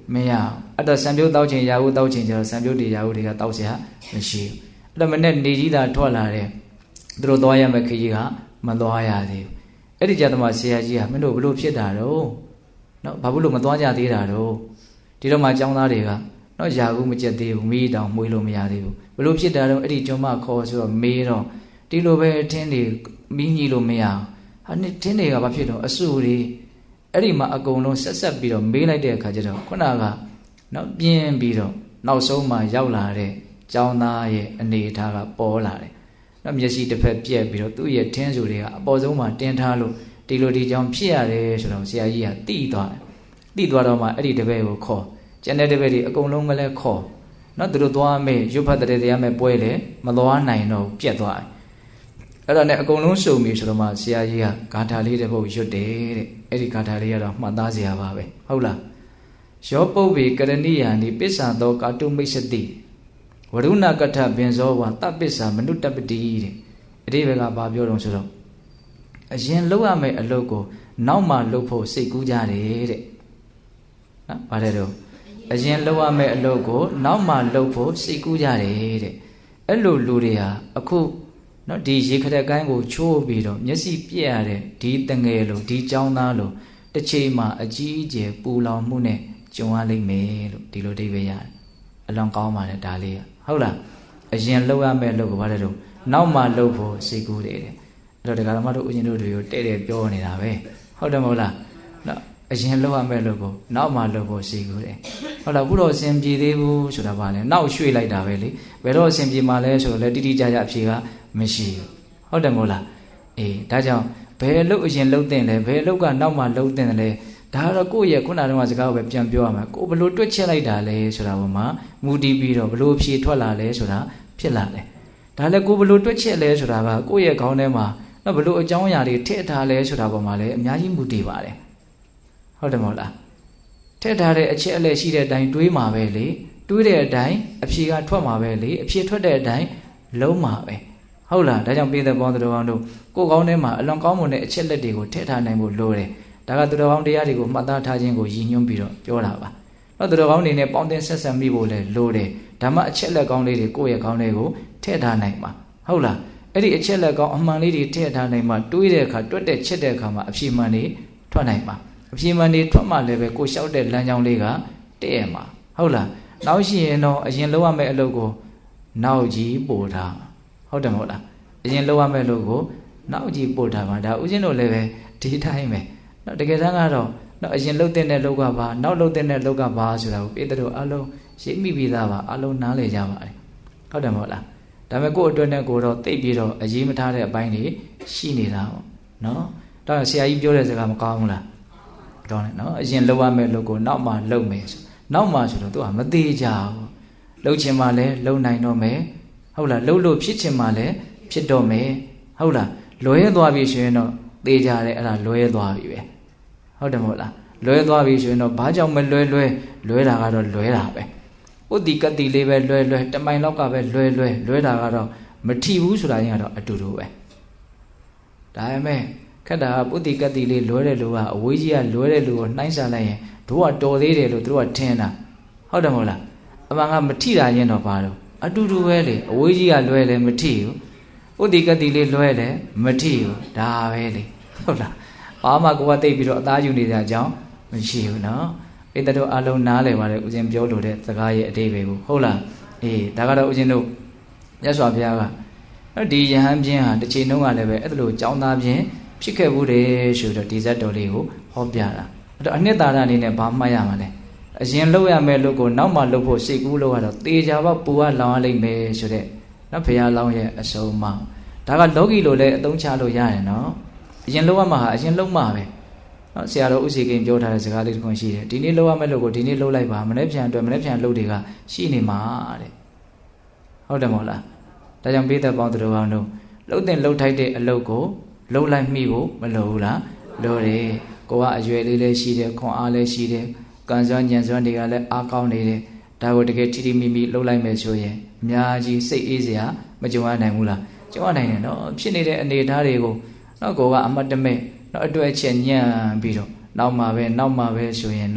မရအဲ့တော့စံပြုတ်တောက်ချင်ရာဟုတောက်ချင်ကျတော့စံပြုတ်တွေရာဟုတွေကတောက်เสียမရှိဘူးအဲ့တော့မနဲ့နေကြီးသာထွက်လာတယ်သူတို့သွားရမယ့်ခကြီးကမသွားရသေးဘူးအဲ့ဒီကြတော့မှဆရာကြီးကမင်းတို့ဘလို့ဖြစ်တာတော့နော်ဘာလို့မသွားကြသေးတာတော့ဒီတော့မှចောင်းသားတွေကနော်ရာဟုမကြက်သေးဘူးမိတောင်မွေးလို့မရသေးဘူးဘလို့ဖြစ်တာတော့အဲ့ဒီကျွန်းမခေါ်ဆိုတော့မေးတော့ဒီလိုပဲထင်းတွေမီးကြီးလို့မရဟာနှစ်ထင်းတွေကဘာဖြစ်တော့အဆူတွေအဲ့ဒီမှာအကုန်လုံးဆက်ပြီးတော့မေးလိုက်တဲ့အခါကျတော့ခုနကနော်ပြင်းပြီးတော့နောက်ဆုံးမှရောက်လာတဲ့ကျောင်းသားရဲ့အနေအထားကပေါ်လာတယ်နော်မျက်စိတစ်ဖက်ပြက်ပြီးတော့သူ့ရဲ့ထင်းစုတွေကအပေါ်ဆုံးမှတင်းထားလို့ဒီလိုဒီကြောင်ဖြစ်ရတယ်ဆိုတော့ဆရာကြီးကတိသွားတယ်တိသွားတော့မှအဲ့ဒီတပည့်ကိုခေါ်ကျန်တဲ့တပည့်တွေအကုန်လုံးကလည်းခေါ်နော်သူတို့သွားမယ်ရွတ်ဖတ်တဲ့တရားမဲ့ပွဲလေမသွားနိုင်တော့ပြက်သွားတယ်အဲ့ဒါနဲ့အကုန်လုံးစုံပြီဆိုတော့မှဆရာကြီးကဂါထာလေးတစ်ပုဒ်ရွတ်တယ်တဲ့အဲ့ဒီဂါထာလေးကတော့မှတ်သားစရာပါပဲဟုတ်လားယောပုပ္ပေကရဏိယာနိပစ္ဆာသောကာတုမိတ်စတိဝရုဏကထဘင်ဇောဝါတပစ္ဆာမနုတ္တပတိတဲ့အဒီဘက်ကဘာပြောတော့ဆိုတော့အရင်လုပ်ရမယ့်အလုပ်ကိုနောက်မှလုပ်ဖို့စိတ်ကူးကြတယ်တဲ့နော်ဗါတယ်တော့အရင်လုပ်ရမယ့်အလုပ်ကိုနောက်မှလုပ်ဖို့စိတ်ကူးကြတယ်တဲ့အဲ့လိုလူတွေဟာအခုနော်ဒီရေခရက်ကိုင်းကိုချိုးပြီးတော့မျက်စိပြက်ရတဲ့ဒီတငယ်လို့ဒီចောင်းသားလို့တစ်ချိန်မှာအကြီးအကျယ်ပူလောင်မှုနဲ့ကြုံရလိမ့်မယ်လို့ဒီလိုအဓိပ္ပာယ်ရတယ်အလွန်ကောင်းပါတယ်ဒါလေးကဟုတ်လားအရင်လှုပ်ရမယ့်လှုပ်ကိုဘာလဲတော့နောက်မှလှုပ်ဖို့စိတ်ကူးတယ်တဲ့အဲ့တော့ဒကာဓမ္မတို့ဦးဇင်းတို့တွေကိုတဲ့တဲ့ပြောနေတာပဲဟုတ်တယ်မဟုတ်လားနော်အရင်လှုပ်ရမယ့်လှုပ်ကိုနောက်မှလှုပ်ဖို့စိတ်ကူးတယ်ဟုတ်လားခုတော့အစဉ်ပြေသေးဘူးဆိုတာပါလေနောက်ရွှေ့လိုက်တာပဲလေဘယ်တော့အစဉ်ပြေမှာလဲဆိုတော့လေတိတိကျကျအဖြေကမရှိဘူးဟုတ်တယ်မဟုတ်လားအေးဒါကြောင့်ဘယ်လှုပ်အရင်လှုပ်တင်လဲဘယ်လှုပ်ကနောက်မှလှုပ်တင်တယ်လဲဒါကတော့ကိုယ့်ရဲ့ခုနတုန်းကစကားကိုပဲပြန်ပြောရမှာကိုဘလို့တွက်ချက်လိုက်တာလဲဆိုတာပေါ်မှာမူတည်ပြီးတော့ဘလို့ဖြေထွက်လာလဲဆိုတာဖြစ်လာတယ်ဒါလည်းကိုဘလို့တွက်ချက်လဲဆိုတာကကိုယ့်ရဲ့ခေါင်းထဲမှာနော်ဘလို့အကြောင်းအရာတွေထည့်ထားလဲဆိုတာပေါ်မှာလည်းအများကြီးမူတည်ပါတယ်ဟုတ်တယ်မဟုတ်လားထည့်ထားတဲ့အချက်အလက်ရှိတဲ့အတိုင်းတွေးမှာပဲလေတွေးတဲ့အတိုင်းအဖြေကထွက်မှာပဲလေအဖြေထွက်တဲ့အတိုင်းလုံးမှာပဲဟုတ်လားဒါကြောင့်ပြည်သက်ပေါင်းသူတော်ကောင်းတို့ကိုယ်ကောင်းထဲမှာအလွန်ကောင်းမွန်တဲ့အချက်လက်တွေကိုထည့်ထားနိုင်ဖို့လိုတယ်ဒါကသူတော်ကောင်းတရားတွေကိုမှတ်သားထားခြင်းကိုရည်ညွှန်းပြီးတော့ပြောတာပါတော့သူတော်ကောင်းတွေနဲ့ပေါင်းတင်ဆက်ဆံမိဖို့လဲလိုတယ်ဓမ္မအချက်လက်ကောင်းလေးတွေကိုယ့်ရဲ့ကောင်းလေးကိုထည့်ထားနိုင်မှာဟုတ်လားအဲ့ဒီအချက်လက်ကောင်းအမှန်လေးတွေထည့်ထားနိုင်မှာတွေးတဲ့အခါတွက်တဲ့ချက်တဲ့အခါမှာအဖြေမှန်တွေထွက်နိုင်မှာအဖြေမှန်တွေထွက်မှလည်းပဲကိုယ်လျှောက်တဲ့လမ်းကြောင်းလေးကတည့်ရမှာဟုတ်လားနောက်ရှိရင်တော့အရင်လုပ်ရမယ့်အလုပ်ကိုနောက်ကြီးပို့ထားဟုတ်တယ်မဟုတ်လားအရင်လုပ်ရမယ့်အလုပ်ကိုနောက်ကြီးပို့ထားမှာဒါဥစဉ်တို့လည်းပဲဒီတိုင်းပဲနော်တကယ်တမ်းကတော့နော်အရင်လှုပ်တဲ့လောက်ကဘာနောက်လှုပ်တဲ့လောက်ကဘာဆိုတာကိုပြည်သူအလုံးရှင်းမိပြီးသားပါအလုံးနားလည်ကြပါတယ်ဟုတ်တယ်မဟုတ်လားဒါပေမဲ့ကိုယ့်အတွက်နဲ့ကိုယ်တော့သိပြီးတော့အရေးမထားတဲ့အပိုင်းတွေရှိနေတာပေါ့နော်ဒါဆရာကြီးပြောတဲ့စကားမကောင်းဘူးလားကောင်းတယ်နော်အရင်လှုပ်ရမယ့်လုပ်ကိုနောက်မှလှုပ်မယ်ဆိုနောက်မှဆိုတော့သူကမသေးကြဘူးလှုပ်ချင်မှလည်းလှုပ်နိုင်တော့မယ်ဟုတ်လားလှုပ်လို့ဖြစ်ချင်မှလည်းဖြစ်တော့မယ်ဟုတ်လားလွဲသွားပြီဆိုရင်တော့သေကြတယ်အဲ့ဒါလွဲသွားပြီပဲဟုတ်တယ်မဟုတ်လားလွဲသွားပြီဆိုရင်တော့ဘာကြောင့်မလွဲတာကတော့လွဲတာပဲဥတီကတိလေးပဲလွဲတမိုင်လောက်ကပဲလွဲတာကတော့မထီဘူးဆိုတာချင်းကတော့အတူတူပဲဒါပေမဲ့ခက်တာကဥတီကတိလေးလွဲတဲ့လူကအဝေးကြီးကလွဲတဲ့လူကိုနှိုင်းဆန်လိုက်ရင်တို့ကတော်သေးတယ်လို့တို့ကထင်တာဟုတ်တယ်မဟုတ်လားအမှန်ကမထီတာချင်းတော့ဘာလို့အတူတူပဲလေအဝေးကြီးကလွဲလည်းမထီဘူးဥတီကတိလေးလွဲလည်းမထီဘူးဒါပဲလေဟုတ်လားဘာမှကိုယ်ကသိပြီးတော့အသားယူနေတဲ့အကြောင်းမရှိဘူးနော်ပိတ္တတို့အလုံးနားလည်ပါတယ်ဦးဇင်းပြောလို့တဲ့စကားရဲ့အတိတ်ပဲကိုဟုတ်လားအေးဒါကတော့ဦးဇင်းတို့မြတ်စွာဘုရားကဒီယဟန်ပြင်းဟာတစ်ချိန်လုံးကလည်းပဲအဲ့လိုကြောင်းသားပြင်းဖြစ်ခဲ့ဘူးတယ်ဆိုတော့ဒီဇတ်တော်လေးကိုဟောပြတာအဲ့တော့အနှစ်သာရအနေနဲ့ဘာမှတ်ရမှာလဲအရင်လှုပ်ရမယ့်လို့ကိုနောက်မှလှုပ်ဖို့စိတ်ကူးလို့ကတော့တေချာပေါပူကလောင်ရလိမ့်မယ်ဆိုတဲ့နော်ဘုရားလောင်းရဲ့အစုံအမဒါကလောကီလိုလည်းအသုံးချလို့ရတယ်နော်အရင်လှုပ်ရမှာဟာအရင်လှုပ်မှာပဲနော်ဆရာတော်ဥစီကိန်ပြောထားတဲ့စကားလေးတစ်ခုရှိတယ်ဒီနေ့လှုပ်ရမယ့်လို့ကိုဒီနေ့လှုပ်လိုက်ပါမနေ့ပြန်အတွက်မနေ့ပြန်လှုပ်တွေကရှိနေမှာတဲ့ဟုတ်တယ်မဟုတ်လားဒါကြောင့်ပေးသက်ပေါင်းသူတော်ကောင်းတို့လှုပ်တဲ့လှုပ်ထိုက်တဲ့အလုပ်ကိုလှုပ်လိုက်မိဖို့မလိုဘူးလားလိုတယ်ကိုကအရွယ်လေးလည်းရှိတယ်ခွန်အားလည်းရှိတယ်ကံစွမ်းဉာဏ်စွမ်းတွေကလည်းအားကောင်းနေတယ်ဒါကိုတကယ်ထိထိမိမိလှုပ်လိုက်မယ်ဆိုရင်အများကြီးစိတ်အေးစရာမကြုံရနိုင်ဘူးလားကြုံရနိုင်တယ်နော်ဖြစ်နေတဲ့အနေအထားတွေကိုနော်ကိုကအမတ်တမဲ့နော်အတွက်ချက်ညံ့ပြီးတော့နောက်မှပဲဆိုရင်တော့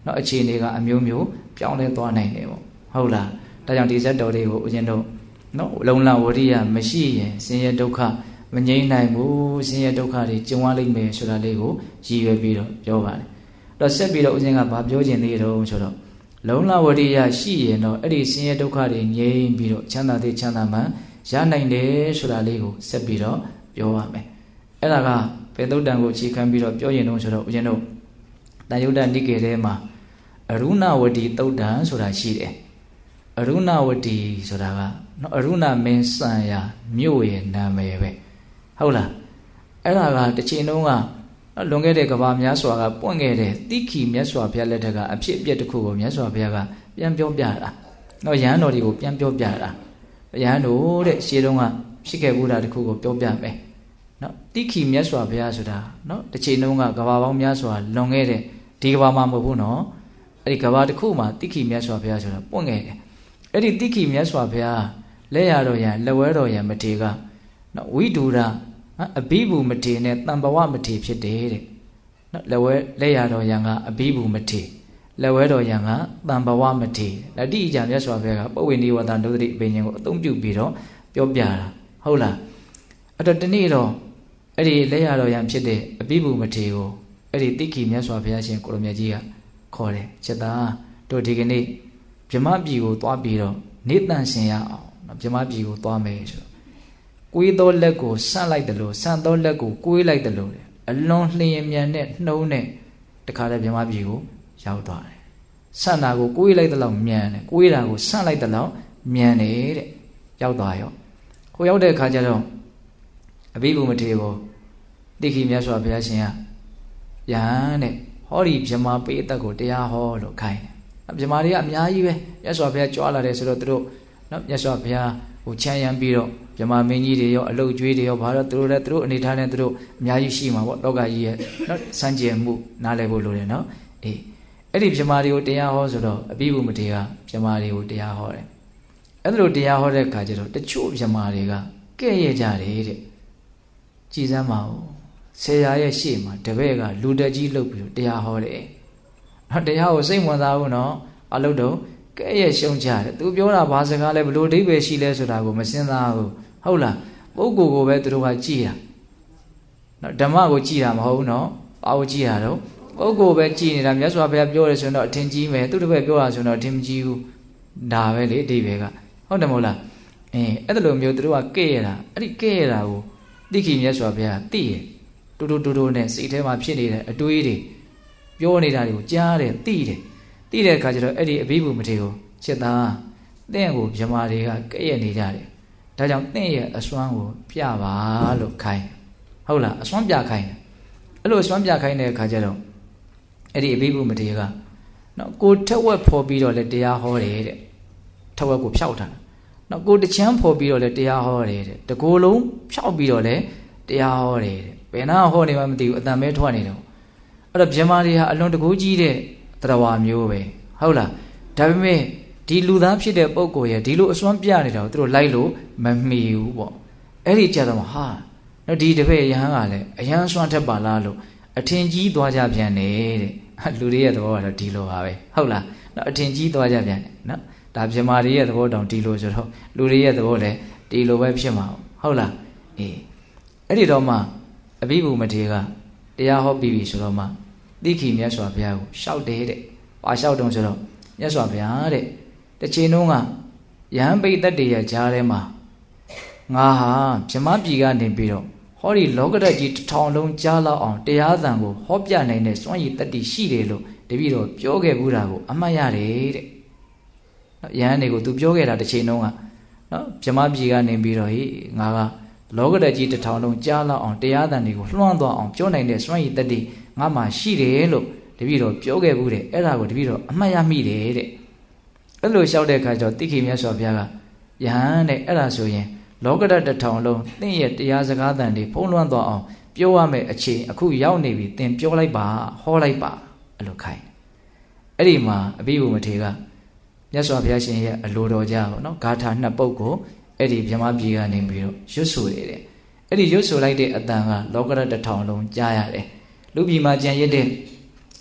နော်အခြေအနေကအမျိုးမျိုးပြောင်းလဲသွားနိုင်တယ်ပေါ့ဟုတ်လားဒါကြောင့်ဒီဇတ်တော်တွေကိုဦးဇင်းတို့နော်လုံလဝရိယမရှိရင်ဆင်းရဲဒုက္ခမငြိမ်းနိုင်ဘူးဆင်းရဲဒုက္ခတွေကျုံရလိမ့်မယ်ဆိုတာလေးကိုရည်ရွယ်ပြီးတော့ပြောပါတယ်တော့ဆက်ပြီးတော့ဦးဇင်းကဘာပြောချင်သေးတုံးဆိုတော့လုံလဝရိယရှိရင်တော့အဲ့ဒီဆင်းရဲဒုက္ခတွေငြိမ်းပြီးတော့ချမ်းသာသေးချမ်းသာမှရနိုင်တယ်ဆိုတာလေးကိုဆက်ပြီးတော့ပြောရမယ်အဲ့ဒါကဘေသုတ်တံကိုအခြေခံပြီးတော့ပြောရင်တော့ဆိုတော့ဦးဇင်းတို့တန်ယုတ်တနိကေထဲမှာအရုဏဝတီသုတ်တံဆိုတာရှိတယ်အရုဏဝတီဆိုတာကနော်အရုဏမင်းစံရမြို့ရဲ့နာမည်ပဲဟုတ်လားအဲ့ဒါကတစ်ချိန်လုံးကလွန်ခဲ့တဲ့ကဘာများစွာကပွင့်ခဲ့တဲ့တိခိမြတ်စွာဘုရားလက်ထက်ကအဖြစ်အပျက်တစ်ခုကိုမြတ်စွာဘုရားကပြန်ပြောပြတာနော်ယဟန်တော်တွေကိုပြန်ပြောပြတာယဟန်တို့တဲ့ရှေးတုန်းကဖြစ်ခဲ့ဘူးတာတစ်ခုကိုပြောပြမယ်နော်တိခိမြတ်စွာဘုရားဆိုတာနော်တစ်ချိန်လုံးကကဘာပေါင်းများစွာလွန်ခဲ့တဲ့ဒီကဘာမှာမဟုတ်ဘူးနော်အဲ့ဒီကဘာတစ်ခုမှာတိခိမြတ်စွာဘုရားဆိုတာပွင့်ခဲ့တယ်အဲ့ဒီတိခိမြတ်စွာဘုရားလက်ရတော်ရန်လက်ဝဲတော်ရန်မထေကနော်ဝိဒူရအဘိဗုမထေနဲ့တံပဝမထေဖြစ်တယ်တဲ့နော်လက်ရတော်ရန်ကအဘိဗုမထေလက်ဝဲတော်ရန်ကတံပဝမထေလက်တိအကြမြတ်စွာဘုရားကပဝေနိဝတ္တဒုသတိအပင်ရှင်ကိုအသုံးပြုပြီးတော့ပြောပြတာဟုတ်လားအဲ့တော့ဒီနေ့တော့အဲ့ဒီလက်ရတော်ရန်ဖြစ်တဲ့အဘိဗုမထေကိုအဲ့ဒီတိခိမြတ်စွာဘုရားရှင်ကိုရမြတ်ကြီးကခေါ်တယ်ချက်သားတို့ဒီကနေ့ဗြဟ္မပြည်ကိုသွားပြီးတော့နေတန်ရှင်ရအောင်နော်ဗြဟ္မပြည်ကိုသွားမယ်ဆိုတော့ကွေးသောလက်ကိုဆန့်လိုက်တယ်လို့ဆန့်သောလက်ကိုကွေးလိုက်တယ်လို့အလွန်လျင်မြန်နဲ့နှုံးနဲ့တခါတည်းဗြဟ္မပြည်ကိုရောက်သွားတယ်ဆန့်တာကိုကွေးလိုက်တယ်လို့မြန်တယ်ကွေးတာကိုဆန့်လိုက်တယ်လို့မြန်တယ်တဲ့ရောက်သွားရောဟိုရောက်တဲ့အခါကျတော့အဘိဗုမထေကိုတိခိမြတ်စွာဘုရားရှင်ကယဟန်တဲ့ဟောဒီဗြဟ္မာပိဋကကိုတရားဟောလို့ခိုင်းတယ်ဗြဟ္မာတွေကအများကြီးပဲမြတ်စွာဘုရားကြွားလာတယ်ဆိုတော့သူတို့နော်မြတ်စွာဘုရားဟိုချမ်းရမ်းပြီးတော့ဗြဟ္မာမင်းကြီးတွေရောအလုတ်ကျွေးတွေရောဘာလို့သူတို့လည်းသူတို့အနေထားနဲ့သူတို့အများကြီးရှိမှာပေါ့လောကကြီးရဲ့နော်စံကြယ်မှုနားလည်ဖို့လိုတယ်နော်အေးအဲ့ဒီဗြဟ္မာတွေကိုတရားဟောဆိုတော့အဘိဗုမထေကဗြဟ္မာတွေကိုတရားဟောတယ်အဲ့လိုတရားဟောတဲ့အခါကျတော့တချို့ဗြဟ္မာတွေကကဲ့ရဲ့ကြတယ်တဲ့ကြည်စမ်းပါဦးဆရာရဲ့ရှေ့မှာတပည့်ကလူတက်ကြီးလှုပ်ပြီးတရားဟောတယ်နော်တရားကိုစိတ်ဝင်စားဘူးနော်အလုပ်တော့ကဲ့ရဲ့ရှုံချတယ်သူပြောတာဘာစကားလဲဘလို့အဓိပ္ပာယ်ရှိလဲဆိုတာကိုမစဉ်းစားဘူးဟုတ်လားပုဂ္ဂိုလ်ကိုပဲသူတို့ကကြည်တာနော်ဓမ္မကိုကြည်တာမဟုတ်ဘူးနော်ဘာကိုကြည်တာတော့ပုဂ္ဂိုလ်ပဲကြည်နေတာမြတ်စွာဘုရားပြောတယ်ဆိုရင်တော့အထင်ကြီးမယ်သူတပည့်ပြောတာဆိုရင်တော့အထင်မကြီးဘူးဒါပဲလေအဓိပ္ပာယ်ကဟုတ်တယ်မဟုတ်လားအဲ့ဒါလိုမျိုးသူတို့ကကဲ့ရတာအဲ့ဒီကဲ့ရတာကိုတိခိမြတ်စွာဘုရားသိတယ်တူတူနဲ့စိတ်ထဲမှာဖြစ်နေတဲ့အတွေးတွေပြောနေတာတွေကိုကြားတယ်သိတဲ့အခါကျတော့အဲ့ဒီအဘိဗုမထေကိုချက်သားတင့်ကိုဗြဟ္မာတွေကကဲ့ရဲ့နေကြတယ်ဒါကြောင့်တင့်ရဲ့အစွမ်းကိုပြပါလို့ခိုင်းဟုတ်လားအစွမ်းပြခိုင်းတယ်အဲ့လိုအစွမ်းပြခိုင်းတဲ့အခါကျတော့အဲ့ဒီအဘိဗုမထေကနော်ကိုထက်ဝက်ဖော်ပြီးတော့လည်းတရားဟောတယ်တဲ့ထက်ဝက်ကိုဖြောက်ထားနော်ကိုတချမ်းဖော်ပြီးတော့လည်းတရားဟောတယ်တဲ့တကိုယ်လုံးဖြောက်ပြီးတော့လည်းတရားဟောတယ်တဲ့ဘယ်နာဟောနေမှမသိဘူးအတန်မဲထွက်နေတယ်အဲ့တော့ဗြဟ္မာတွေဟာအလွန်တကူကြီးတဲ့တရားဝါမျိုးပဲဟုတ်လားဒါပေမဲ့ဒီလူသားဖြစ်တဲ့ပုဂ္ဂိုလ်ရဲ့ဒီလိုအစွမ်းပြနေတာကိုသူတို့လိုက်လို့မမီဘူးပေါ့အဲ့ဒီကြတော့ဟာနော်ဒီတပည့်ယဟန်ကလည်းအယံစွမ်းထက်ပါလားလို့အထင်ကြီးသွားကြပြန်တယ်တဲ့လူတွေရဲ့သဘောကတော့ဒီလိုပါပဲဟုတ်လားနော်အထင်ကြီးသွားကြပြန်တယ်နော်ဒါဗြဟ္မာတွေရဲ့သဘောတောင်ဒီလိုဆိုတော့လူတွေရဲ့သဘောလည်းဒီလိုပဲဖြစ်မှာဟုတ်လားအေးအဲ့ဒီတော့မှအဘိဗုမထေကတရားဟောပြီးပြီဆိုတော့မှတိခိမြတ်စွာဘုရားကိုရှောက်တယ်တဲ့။ဘာရှောက်တုံးဆိုတော့မြတ်စွာဘုရားတဲ့တချိန်တုန်းကယဟန်ပိဋကတ်တွေရဲ့ကြားထဲမှာငါဟာဗြဟ္မပြည်ကနေပြီးတော့ဟောဒီလောကဓာတ်ကြီးတစ်ထောင်လုံးကြားလောက်အောင်တရားသံကိုဟောပြနိုင်တဲ့စွမ်းရည်တတ္တိရှိတယ်လို့တပည့်တော်ပြောခဲ့ဘူးတာကိုအမှတ်ရတယ်တဲ့။ယဟန်တွေကိုသူပြောခဲ့တာတစ်ချိန်တုန်းကနော်ဗြဟ္မပြည်ကနေပြီးတော့ဟေးငါကလောကဓာတ်ကြီးတစ်ထောင်လုံးကြားလောက်အောင်တရားသံတွေကိုလွှမ်းသွားအောင်ပြောနိုင်တဲ့စွမ်းရည်တတ္တိငါမှရှိတယ်လို့တပည့်တော်ပြောခဲ့ဘူးတဲ့အဲ့ဒါကိုတပည့်တော်အမှတ်ရမိတယ်တဲ့အဲ့လိုလျှောက်တဲ့အခါကျတော့တိခိမြတ်စွာဘုရားကယဟန်တဲ့အဲ့ဒါဆိုရင်လောကဓာတ်တစ်ထောင်လုံးသင်ရဲ့တရားစကားသံတွေဖုံးလွှမ်းသွားအောင်ပြောရမယ့်အချိန်အခုရောက်နေပြီသင်ပြောလိုက်ပါဟောလိုက်ပါအဲ့လိုခိုင်းအဲ့ဒီမှာအဘိဗုမထေကမြတ်စွာဘုရားရှင်ရဲ့အလိုတော်ကြပါနော်ဂါထာနှစ်ပုဒ်ကိုအဲ့ဒီဗြဟ္မပြည်ကနေပြီးတော့ရွတ်ဆိုတယ်တဲ့အဲ့ဒီရွတ်ဆိုလိုက်တဲ့အတန်ကလောကဓာတ်တစ်ထောင်လုံးကြားရတယ်လူပြည်မှာကြံရစ်တဲ့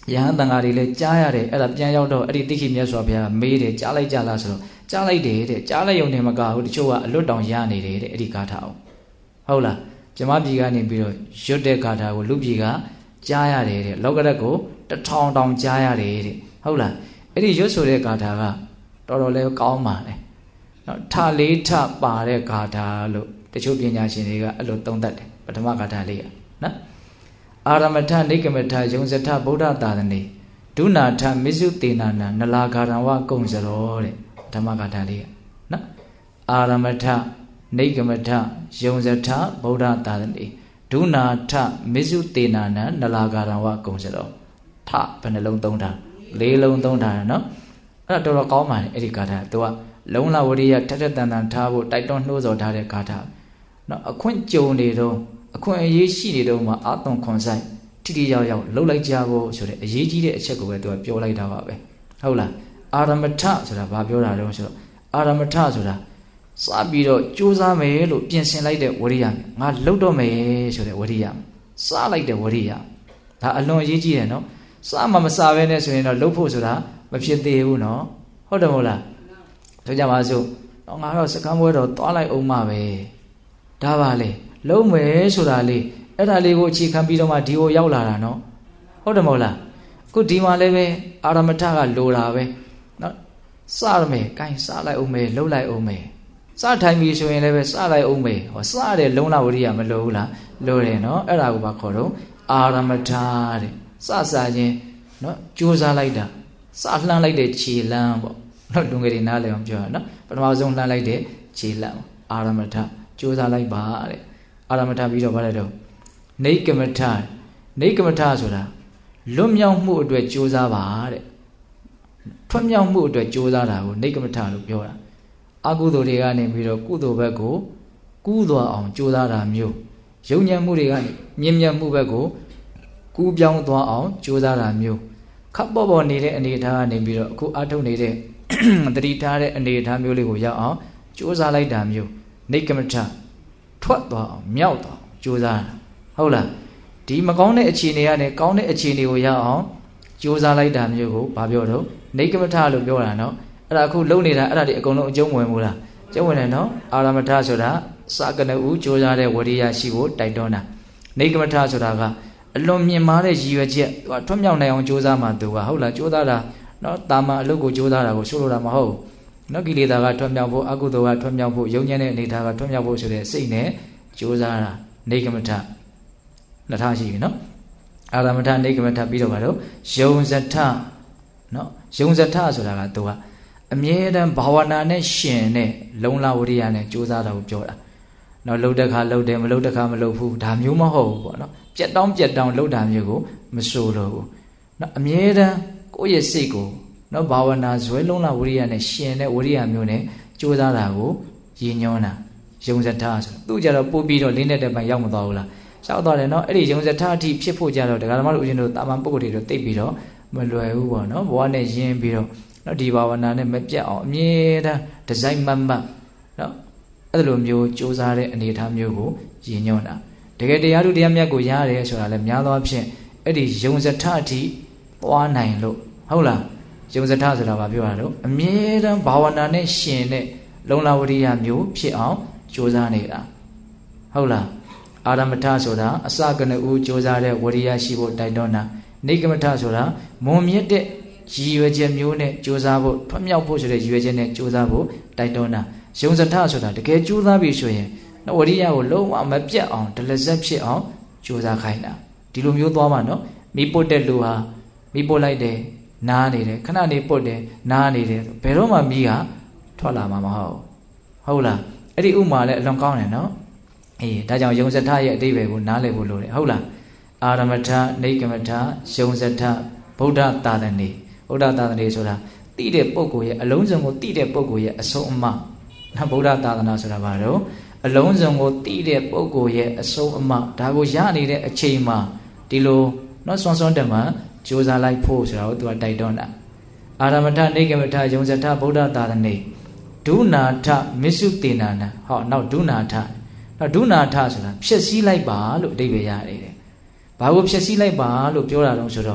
ယဟန်တန်ဃာတွေလည်းကြားရတယ်အဲ့ဒါပြန်ရောက်တော့အဲ့ဒီတိခိမြတ်စွာဘုရားမေးတယ်ကြားလိုက်ကြလားဆိုတော့ကြားလိုက်တယ်တဲ့ကြားလိုက်ရုံနဲ့မကဘူးတချို့ကအလွတ်တောင်ရနေတယ်တဲ့အဲ့ဒီဂါထာအောင်ဟုတ်လားကျမပြည်ကနေပြီးတော့ရွတ်တဲ့ဂါထာကိုလူပြည်ကကြားရတယ်တဲ့လောကရက်ကို1000တောင်ကြားရတယ်တဲ့ဟုတ်လားအဲ့ဒီရွတ်ဆိုတဲ့ဂါထာကတော်တော်လေးကောင်းပါတယ်နော်ထလေးထပါတဲ့ဂါထာလို့တချို့ပညာရှင်တွေကအဲ့လိုသုံးသပ်တယ်ပထမဂါထာလေးကနော်အာရမထနိဂမထယုံစထဗုဒ္ဓသာသနေဒုနာထမစ္စုတေနာနာနလာဂါရဝကုံစရောတဲ့ဓမ္မဂါထာလေးကနော်အာရမထနိဂမထယုံစထဗုဒ္ဓသာသနေဒုနာထမစ္စုတေနာနာနလာဂါရဝကုံစရောထဘယ်နှလုံးသုံးတာ၄လုံးသုံးတာနော်အဲ့ဒါတော်တော်ကောင်းပါတယ်အဲ့ဒီဂါထာသူကလုံလဝရိယထထတန်တန်ထားဖို့တိုက်တွန်းနှိုးဆော်ထားတဲ့ဂါထာနော်အခွင့်ကြုံနေတော့အခွင့်အရေးရှိနေတော့မှအာသွန်ခွန်ဆိုင်ထိထိရောက်ရောက်လှုပ်လိုက်ကြဖို့ဆိုတဲ့အရေးကြီးတဲ့အချက်ကိုပဲသူကပြောလိုက်တာပါပဲဟုတ်လားအာရမထဆိုတာဘာပြောတာလဲဆိုတော့အာရမထဆိုတာစပြီးတော့ကြိုးစားမယ်လို့ပြင်ဆင်လိုက်တဲ့ဝရိယငါလှုပ်တော့မယ်ဆိုတဲ့ဝရိယစလိုက်တဲ့ဝရိယဒါအလွန်အရေးကြီးတယ်နော်စမှမစဘဲနဲ့ဆိုရင်တော့လှုပ်ဖို့ဆိုတာမဖြစ်သေးဘူးနော်ဟုတ်တယ်မဟုတ်လားဆိုကြပါစို့ငါတော့စကမ်းပွဲတော့သွားလိုက်အောင်မှပဲဒါပါလေလုံးမယ်ဆိုတာလေးအဲ့ဒါလေးကိုအခြေခံပြီးတော့မှဒီကိုရောက်လာတာနော်ဟုတ်တယ်မဟုတ်လားအခုဒီမှာလည်းပဲအာရမထကလိုတာပဲနော်စရမယ်ကိုင်းစလိုက်အောင်မယ်လှုပ်လိုက်အောင်မယ်စထိုင်ပြီဆိုရင်လည်းပဲစလိုက်အောင်မယ်ဟောစတဲ့လုံလဝရိယမလိုဘူးလားလိုတယ်နော်အဲ့ဒါကိုပါခေါ်တော့အာရမထတဲ့စချင်းနော်ကြိုးစားလိုက်တာစလှမ်းလိုက်တဲ့ခြေလမ်းပေါ့နော်လူငယ်တွေနားလည်အောင်ပြောရနော်ပထမဆုံးလှမ်းလိုက်တဲ့ခြေလမ်းအာရမထကြိုးစားလိုက်ပါတဲ့အာရမထပြီးတော့ဗါလဲတော့နေကမထဆိုတာလွတ်မြောက်မှုအတွက်ကြိုးစားပါတဲ့ထွတ်မြောက်မှုအတွက်ကြိုးစားတာကိုနေကမထလို့ပြောတာအကုသိုလ်တွေကနေပြီးတော့ကုသိုလ်ဘက်ကိုကူးသွားအောင်ကြိုးစားတာမျိုးယုံညံ့မှုတွေကနေမြင့်မြတ်မှုဘက်ကိုကူးပြောင်းသွားအောင်ကြိုးစားတာမျိုးခပ်ပေါ်ပေါ်နေတဲ့အနေအထားကနေပြီးတော့အခုအထုတ်နေတဲ့တတိထားတဲ့အနေအထားမျိုးလေးကိုရောက်အောင်ကြိုးစားလိုက်တာမျိုးနေကမထထွက်သွားအောင်မြောက်သွားအောင်ကြိုးစားတာဟုတ်လားဒီမကောင်းတဲ့အခြေအနေကနေကောင်းတဲ့အခြေအနေကိုရောက်အောင်ကြိုးစားလိုက်တာမျိုးကိုဘာပြောတော့နေကမထလို့ပြောတာနော်အဲ့ဒါအခုလုံနေတာအဲ့ဒါတွေအကုန်လုံးအကျုံးဝင်ဘူးလားကျုံးဝင်တယ်နော်အာရမထဆိုတာစကနဦးကြိုးစားတဲ့ဝရိယရှိဖို့တိုက်တွန်းတာနေကမထဆိုတာကအလွန်မြင့်မားတဲ့ရည်ရွယ်ချက်သူကထွတ်မြောက်နိုင်အောင်ကြိုးစားမှသူကဟုတ်လားကြိုးစားတာနော်တာမန်အလုပ်ကိုကြိုးစားတာကိုဆိုလိုတာမဟုတ်နော်ကိလေသာကထွတ်မြောက်ဖို့အကုသိုလ်ကထွတ်မြောက်ဖို့ယုံညံ့တဲ့အနေထားကထွတ်မြောက်ဖို့ဆိုတဲ့စိတ်နဲ့ကြိုးစားတာနေကမထနှစ်ထားရှိပြီနော်အာရမထနေကမထပြီးတော့ပါတော့ယုံဇထနော်ယုံဇထဆိုတာကသူကအမြဲတမ်းဘာဝနာနဲ့ရှင်နဲ့လုံလဝရိယနဲ့ကြိုးစားတာကိုပြောတာနော်လှုပ်တဲ့ခါလှုပ်တယ်မလှုပ်တဲ့ခါမလှုပ်ဘူးဒါမျိုးမဟုတ်ဘူးပေါ့နော်ပြက်တောင်းလှုပ်တာမျိုးကိုမဆိုလို့ဘူးနော်အမြဲတမ်းကိုယ့်ရဲ့စိတ်ကိုနော်ဘာဝနာဇွဲလုံလဝရိယနဲ့ရှင်တဲ့ဝရိယမျိုးနဲ့ကြိုးစားတာကိုရည်ညွှန်းတာယုံဇထဆိုသူကြတော့ပို့ပြီးတော့လင်းတဲ့ပိုင်းရောက်မသွားဘူးလားရောက်သွားတယ်နော်အဲ့ဒီယုံဇထအထိဖြစ်ဖို့ကြတော့ဒကာဓမ္မတို့ဦးဇင်းတို့တာမန်ပုဂ္ဂိုလ်တွေတော့တိတ်ပြီးတော့မလွယ်ဘူးပေါ့နော်ဘဝနဲ့ရင်းပြီးတော့နော်ဒီဘာဝနာနဲ့မပြတ်အောင်အမြဲတမ်းဒီဇိုင်းမတ်နော်အဲ့လိုမျိုးစူးစမ်းတဲ့အနေအထားမျိုးကိုရည်ညွှန်းတာတကယ်တရားသူတရားမြတ်ကိုရတယ်ဆိုတာလည်းများသောအားဖြင့်အဲ့ဒီယုံဇထအထိသွားနိုင်လို့ဟုတ်လားယုံဇထဆိုတာဘာပြောရလဲအမြဲတမ်းဘာဝနာနဲ့ရှင်တဲ့လုံလဝရိယမျိုးဖြစ်အောင်စူးစမ်းနေတာဟုတ်လားအာရမထဆိုတာအစကနဦးစူးစမ်းတဲ့ဝရိယရှိဖို့တိုက်တွန်းတာနေကမထဆိုတာမွန်မြတ်တဲ့ရည်ရွယ်ချက်မျိုးနဲ့ကြိုးစားဖို့ထွတ်မြောက်ဖို့ဆိုတဲ့ရည်ရွယ်ချက်နဲ့ကြိုးစားဖို့တိုက်တွန်းတာယုံဇထဆိုတာတကယ်ကြိုးစားပြီဆိုရင်ဝရိယကိုလုံးဝမပြတ်အောင်ဒလဇက်ဖြစ်အောင်ကြိုးစားခိုင်းတာဒီလိုမျိုးသွားမှာနော်မိပုတ်တဲ့လူဟာမိပုတ်လိုက်တယ်နားနေတယ်ခဏနေပုတ်တယ်နားနေတယ်ဘယ်တော့မှမိကထွက်လာမှာမဟုတ်ဟုတ်လားအဲ့ဒီဥမာလည်းအလွန်ကောင်းတယ်နော်အေးဒါကြောင့်ယုံဇထရဲ့အတိပ္ပယ်ကိုနားလည်ဖို့လိုတယ်ဟုတ်လားအာရမထနေကမထယုံဇထဗုဒ္ဓသာသနေဗုဒ္ဓသာသနေဆိုတာတိတဲ့ပုဂ္ဂိုလ်ရဲ့အလုံးစုံကိုတိတဲ့ပုဂ္ဂိုလ်ရဲ့အဆုံးအမနော်ဗုဒ္ဓသာသနာဆိုတာဘာလို့အလုံးစုံကိုတိတဲ့ပုဂ္ဂိုလ်ရဲ့အဆုံးအမဒါကိုရနေတဲ့အချိန်မှာဒီလိုနော်စွန်းတမန်ကြိုးစားလိုက်ဖို့ဆိုတာကိုသူကတိုက်တွန်းတာအာရမထနေကမထယုံဇထဗုဒ္ဓသာသနေဒုနာထမစ္စုတေနာနာဟောနောက်ဒုနာထနော်ဒုနာထဆိုတာဖြည့်ဆည်းလိုက်ပါလို့အဓိပ္ပာယ်ရတယ်တဲ့ဘာကိုဖြည့်ဆည်းလိုက်ပါလို့ပြောတာတော့ဆိုတော့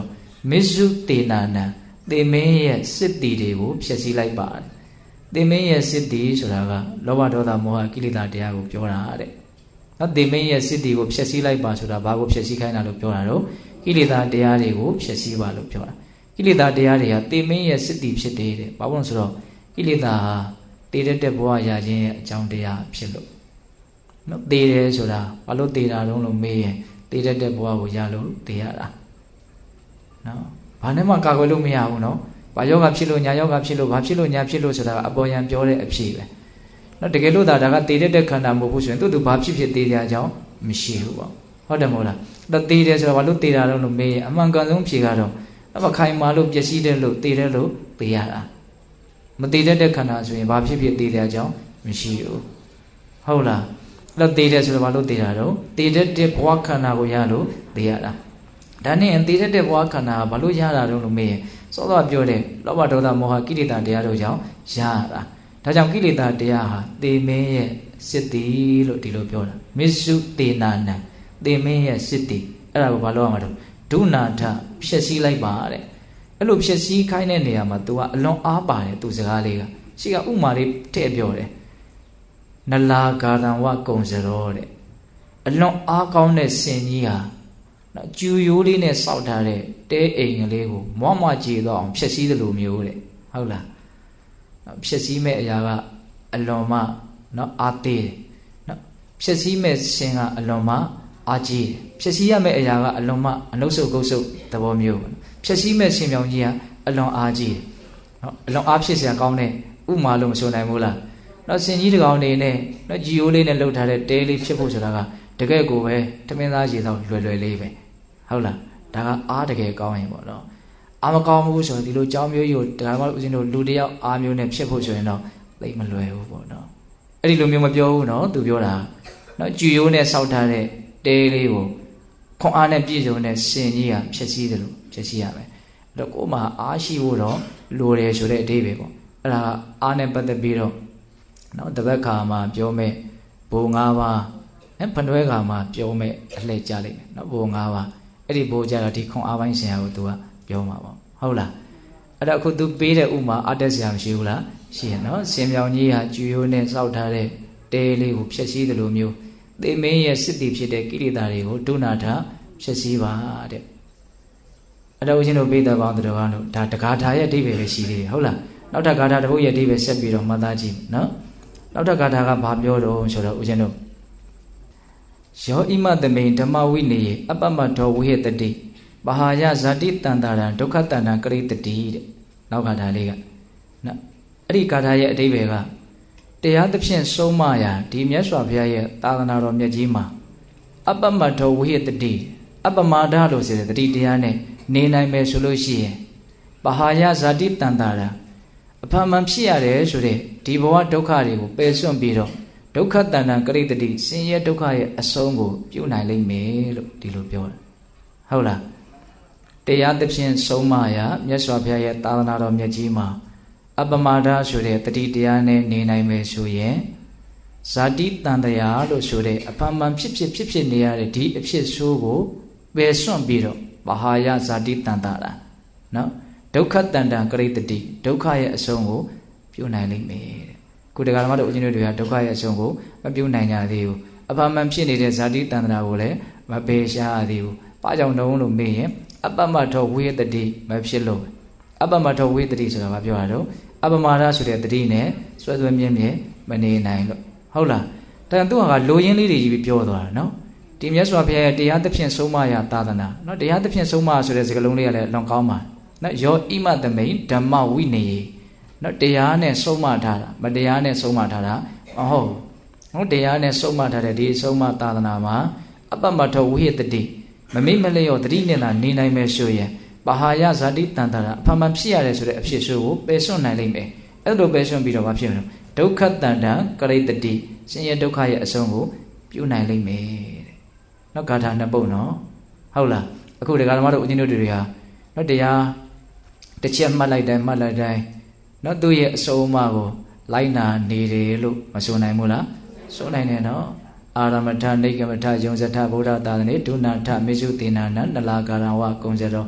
မစ္စုတေနာနံသေမင်းရဲ့စစ်တီတွေကိုဖျက်ဆီးလိုက်ပါတယ်သေမင်းရဲ့စစ်တီဆိုတာကလောဘဒေါသမောဟကိလေသာတရားကိုပြောတာတဲ့နော်သေမင်းရဲ့စစ်တီကိုဖျက်ဆီးလိုက်ပါဆိုတာဘာကိုဖျက်ဆီးခိုင်းတာလို့ပြောတာတော့ကိလေသာတရားတွေကိုဖျက်ဆီးပါလို့ပြောတာကိလေသာတရားတွေကသေမင်းရဲ့စစ်တီဖြစ်တယ်တဲ့ဘာလို့လဲဆိုတော့ကိလေသာဟာတည်တဲ့ဘဝရခြင်းရဲ့အကြောင်းတရားဖြစ်လို့နော်တည်တယ်ဆိုတာဘာလို့တည်တာတုံးလို့မေးရင်တည်တဲ့ဘဝကိုရလို့တည်ရတာနော်ဘာနဲ့မှကာကွယ်လို့မရဘူးနော်ဘာယောဂဖြစ်လို့ညာယောဂဖြစ်လို့ဘာဖြစ်လို့ညာဖြစ်လို့ဆိုတာအပေါ်ယံပြောတဲ့အဖြစ်ပဲနော်တကယ်လို့ဒါကတည်တဲ့ခန္ဓာမဟုတ်ဘူးဆိုရင်သူဘာဖြစ်ဖြစ်တည်ကြအကြောင်းမရှိဘူးပေါ့ဟုတ်တယ်မဟုတ်လားဒါတည်တယ်ဆိုတာဘာလို့တည်တာတုံးလို့မေးရင်အမှန်ကန်ဆုံးဖြေကတော့အခိုင်မာလို့ပျက်စီးတယ်လို့တည်တယ်လို့တည်ရတာမတည်တဲ့ခန္ဓာဆိုရင်ဘာဖြစ်ဖြစ်တည်တဲ့အကြောင်းမရှိဘူးဟုတ်လားအဲ့တည်တယ်ဆိုတော့ဘာလို့တည်တာတော့တည်တဲ့ဘဝခန္ဓာကိုရလို့တည်ရတာဒါနဲ့တည်တဲ့ဘဝခန္ဓာကဘာလို့ရတာတော့လို့မေးရင်စောစောပြောတဲ့လောဘဒေါသမောဟကိလေသာတရားတို့ကြောင့်ရတာဒါကြောင့်ကိလေသာတရားဟာသေမင်းရဲ့စစ်တီလို့ဒီလိုပြောတာမစ္စုတေနာနံသေမင်းရဲ့စစ်တီအဲ့ဒါကိုဘာလို့ရမှာတော့ဒုနာထဖြည့်ဆည်းလိုက်ပါတဲ့အဲ့လိုဖြည့်ဆည်းခိုင်းတဲ့နေရာမှာ तू ကအလွန်အားပါတယ်သူစကားလေးကရှိကဥမာလေးထည့်ပြောတယ်နလာဂါရံဝကုံစရောတဲ့အလွန်အားကောင်းတဲ့စင်ကြီးဟာနော်ကျူရိုးလေးနဲ့စောက်ထားတဲ့တဲအိမ်ကလေးကိုမွားမွားကြည်တော့အောင်ဖြည့်ဆည်းတယ်လို့မျိုးတဲ့ဟုတ်လားနော်ဖြည့်ဆည်းမဲ့အရာကအလွန်မှနော်အားသေးတယ်နော်ဖြည့်ဆည်းမဲ့စင်ကအလွန်မှအားကြီးတယ်ဖြည့်ဆည်းရမယ့်အရာကအလွန်မှအနုဆုတ်ကုတ်ဆုတ်သဘောမျိုးဖြည့်ဆည်းမဲ့ရှင်မြောင်ကြီးကအလွန်အားကြီးတယ်နော်အလွန်အားဖြစ်စရာကောင်းတဲ့ဥမာလို့မဆိုနိုင်ဘူးလားနော်စင်ကြီးတကောင်နေနဲ့နော်ဂျီယိုးလေးနဲ့လှုပ်ထားတဲ့တဲလေးဖြစ်ဖို့ဆိုတာကတကယ်ကိုပဲထမင်းသားရေတော့လွယ်လွယ်လေးပဲဟုတ်လားဒါကအားတကယ်ကောင်းရင်ပေါ့နော်အားမကောင်းဘူးဆိုရင်ဒီလိုကြောင်းမျိုးကြီးကိုဒါမှမဟုတ်ဦးဇင်းတို့လူတယောက်အားမျိုးနဲ့ဖြစ်ဖို့ဆိုရင်တော့သိမလွယ်ဘူးပေါ့နော်အဲ့ဒီလိုမျိုးမပြောဘူးနော်သူပြောတာနော်ဂျီယိုးနဲ့စောက်ထားတဲ့တဲလေးကိုခွန်အားနဲ့ပြည့်စုံတဲ့ရှင်ကြီးကဖြည့်ဆည်းတယ်လို့ဖြည့်ဆည်းရမယ်အဲ့တော့ကိုယ်မှာအားရှိဖို့တော့လိုတယ်ဆိုတဲ့အဓိပ္ပာယ်ပေါ့အဲ့ဒါအားနဲ့ပတ်သက်ပြီးတော့နော်တပတ်ခါမှာပြောမဲ့ဘုံ၅ပါးဘဏ္ဍွဲခါမှာပြောမဲ့အလှည့်ကြလိမ့်မယ်နော်ဘုံ၅ပါးအဲ့ဒီဘိုးကြတော့ဒီခွန်အားပိုင်းဆရာကို तू ကပြောမှာပေါ့ဟုတ်လားအဲ့တော့အခု तू ပေးတဲ့ဥမာအားတက်ဆရာမရှိဘူးလားရှိရနော်စင်မြောင်ကြီးဟာကျူရိုးနဲ့စောက်ထားတဲ့တဲလေးကိုဖြည့်ဆည်းတယ်လို့မျိုးသေမင်းရဲ့စစ်တီဖြစ်တဲ့ကိလေသာတွေကိုဒုနာထဖြည့်ဆည်းပါတဲ့အဲ့တော့ဦးဇင်းတို့ပိဿပေါင်းတို့ကတော့ဒါတဂါထာရဲ့အဓိပ္ပာယ်ပဲရှိသေးတယ်ဟုတ်လားနောက်ထပ်ဂါထာတစ်ပုဒ်ရဲ့အဓိပ္ပာယ်ဆက်ပြီးတော့မှတ်သားကြည့်နော်နောက်ထပ်ဂါထာကဘာပြောတော့ဆိုတော့ဦးဇင်းတို့ယောဣမသမိန်ဓမ္မဝိနေယအပ္ပမထောဝိဟတတိပဟာယဇာတိတန္တာရံဒုက္ခတန္တံကရိတတိတဲ့နောက်ဂါထာလေးကနော်အဲ့ဒီဂါထာရဲ့အဓိပ္ပာယ်ကတရားသဖြင့်ဆုံးမရာဒီမြတ်စွာဘုရားရဲ့သာသနာတော်မြတ်ကြီးမှာအပ္ပမထောဝိဟတတိအပ္ပမာဒလို့ဆိုတဲ့တတိတရားနဲ့နေနိုင်မယ်ဆိုလို့ရှိရင်ပဟာယဇာတိတန္တာရံအဖန်မှန်ဖြစ်ရတယ်ဆိုတဲ့ဒီဘဝဒုက္ခတွေကိုပယ်စွန့်ပြီးတော့ဒုက္ခတန္တံကရိတတိဆင်းရဲဒုက္ခရဲ့အဆုံးကိုပြုနိုင်လိမ့်မယ်လို့ဒီလိုပြောတာဟုတ်လားတရားသဖြင့်ဆုံးမရာမြတ်စွာဘုရားရဲ့သာသနာတော်မြတ်ကြီးမှာအပ္ပမာဒဆိုတဲ့တတိတရားနဲ့နေနိုင်မယ်ဆိုရင်ဇာတိတန်တရားလို့ဆိုတဲ့အဖန်မှန်ဖြစ်နေရတဲ့ဒီအဖြစ်ဆိုးကိုပယ်စွန့်ပြီးတော့မဟာယဇာတိတန်တာလားနော်ဒုက္ခတန္တံကရိတတိဒုက္ခရဲ့အဆုံးကိုပြုနိုင်လိမ့်မယ်တဲ့ခုတရားဓမ္မတို့ဦးဇင်းတို့တွေကဒုက္ခရဲ့အဆုံးကိုမပြုနိုင်ကြသေးဘူးအဖန်မှန်ဖြစ်နေတဲ့ဇာတိတန္တရာကိုလည်းမပယ်ရှားသေးဘူးဘာကြောင့်တုံးလို့မေးရင်အပ္ပမထောဝိဟတတိမဖြစ်လို့အပ္ပမထောဝိဟတတိဆိုတာဘာပြောတာတော့အပ္ပမာဒဆိုတဲ့တတိနဲ့ဆွဲဆွဲမြဲမြဲမနေနိုင်လို့ဟုတ်လားဒါသူကလိုရင်းလေးတွေကြီးပြောသွားတာနော်ဒီမြတ်စွာဘုရားရဲ့တရားသဖြင့်ဆုံးမရာသာသနာနော်တရားသဖြင့်ဆုံးမဆိုတဲ့စကားလုံးလေးကလည်းလွန်ကောင်းပါနော်ယောဣမသမိန်ဓမ္မဝိနေယနော်တရားနဲ့ဆုံးမထားတာမတရားနဲ့ဆုံးမထားတာမဟုတ်ဟုတ်တရားနဲ့ဆုံးမထားတဲ့ဒီဆုံးမသာသနာမှာအပ္ပမထောဝိဟတတိမမိတ်မလျော့တတိနဲ့သာနေနိုင်မယ်ဆိုရင်ပဟာယဇာတိတန်တာအဖန်မှန်ဖြစ်ရတယ်ဆိုတဲ့အဖြစ်ဆိုးကိုပယ်စွန့်နိုင်လိမ့်မယ်အဲ့လိုပယ်စွန့်ပြီးတော့ဘာဖြစ်မလဲဒုက္ခတန္တံကရိတတိဆင်းရဲဒုက္ခရဲ့အဆုံးကိုပြုနိုင်လိမ့်မယ်တဲ့နော်ဂါထာနှစ်ပုဒ်နော်ဟုတ်လားအခုဒီဂါထာမတို့ဦးဇင်းတို့တွေဟာနော်တရားတစ်ချက်မှတ်လိုက်တိုင်းနော်သူ့ရဲ့အဆုံးအမကိုလိုက်နာနေတယ်လို့မဆိုနိုင်ဘူးလားဆိုနိုင်တယ်နော်အာရမထနိဂမထယုံဇထဗုဒ္ဓသာသနေဒုနာထမေစုတေနာနနလာကာရဝကုံဇရောအ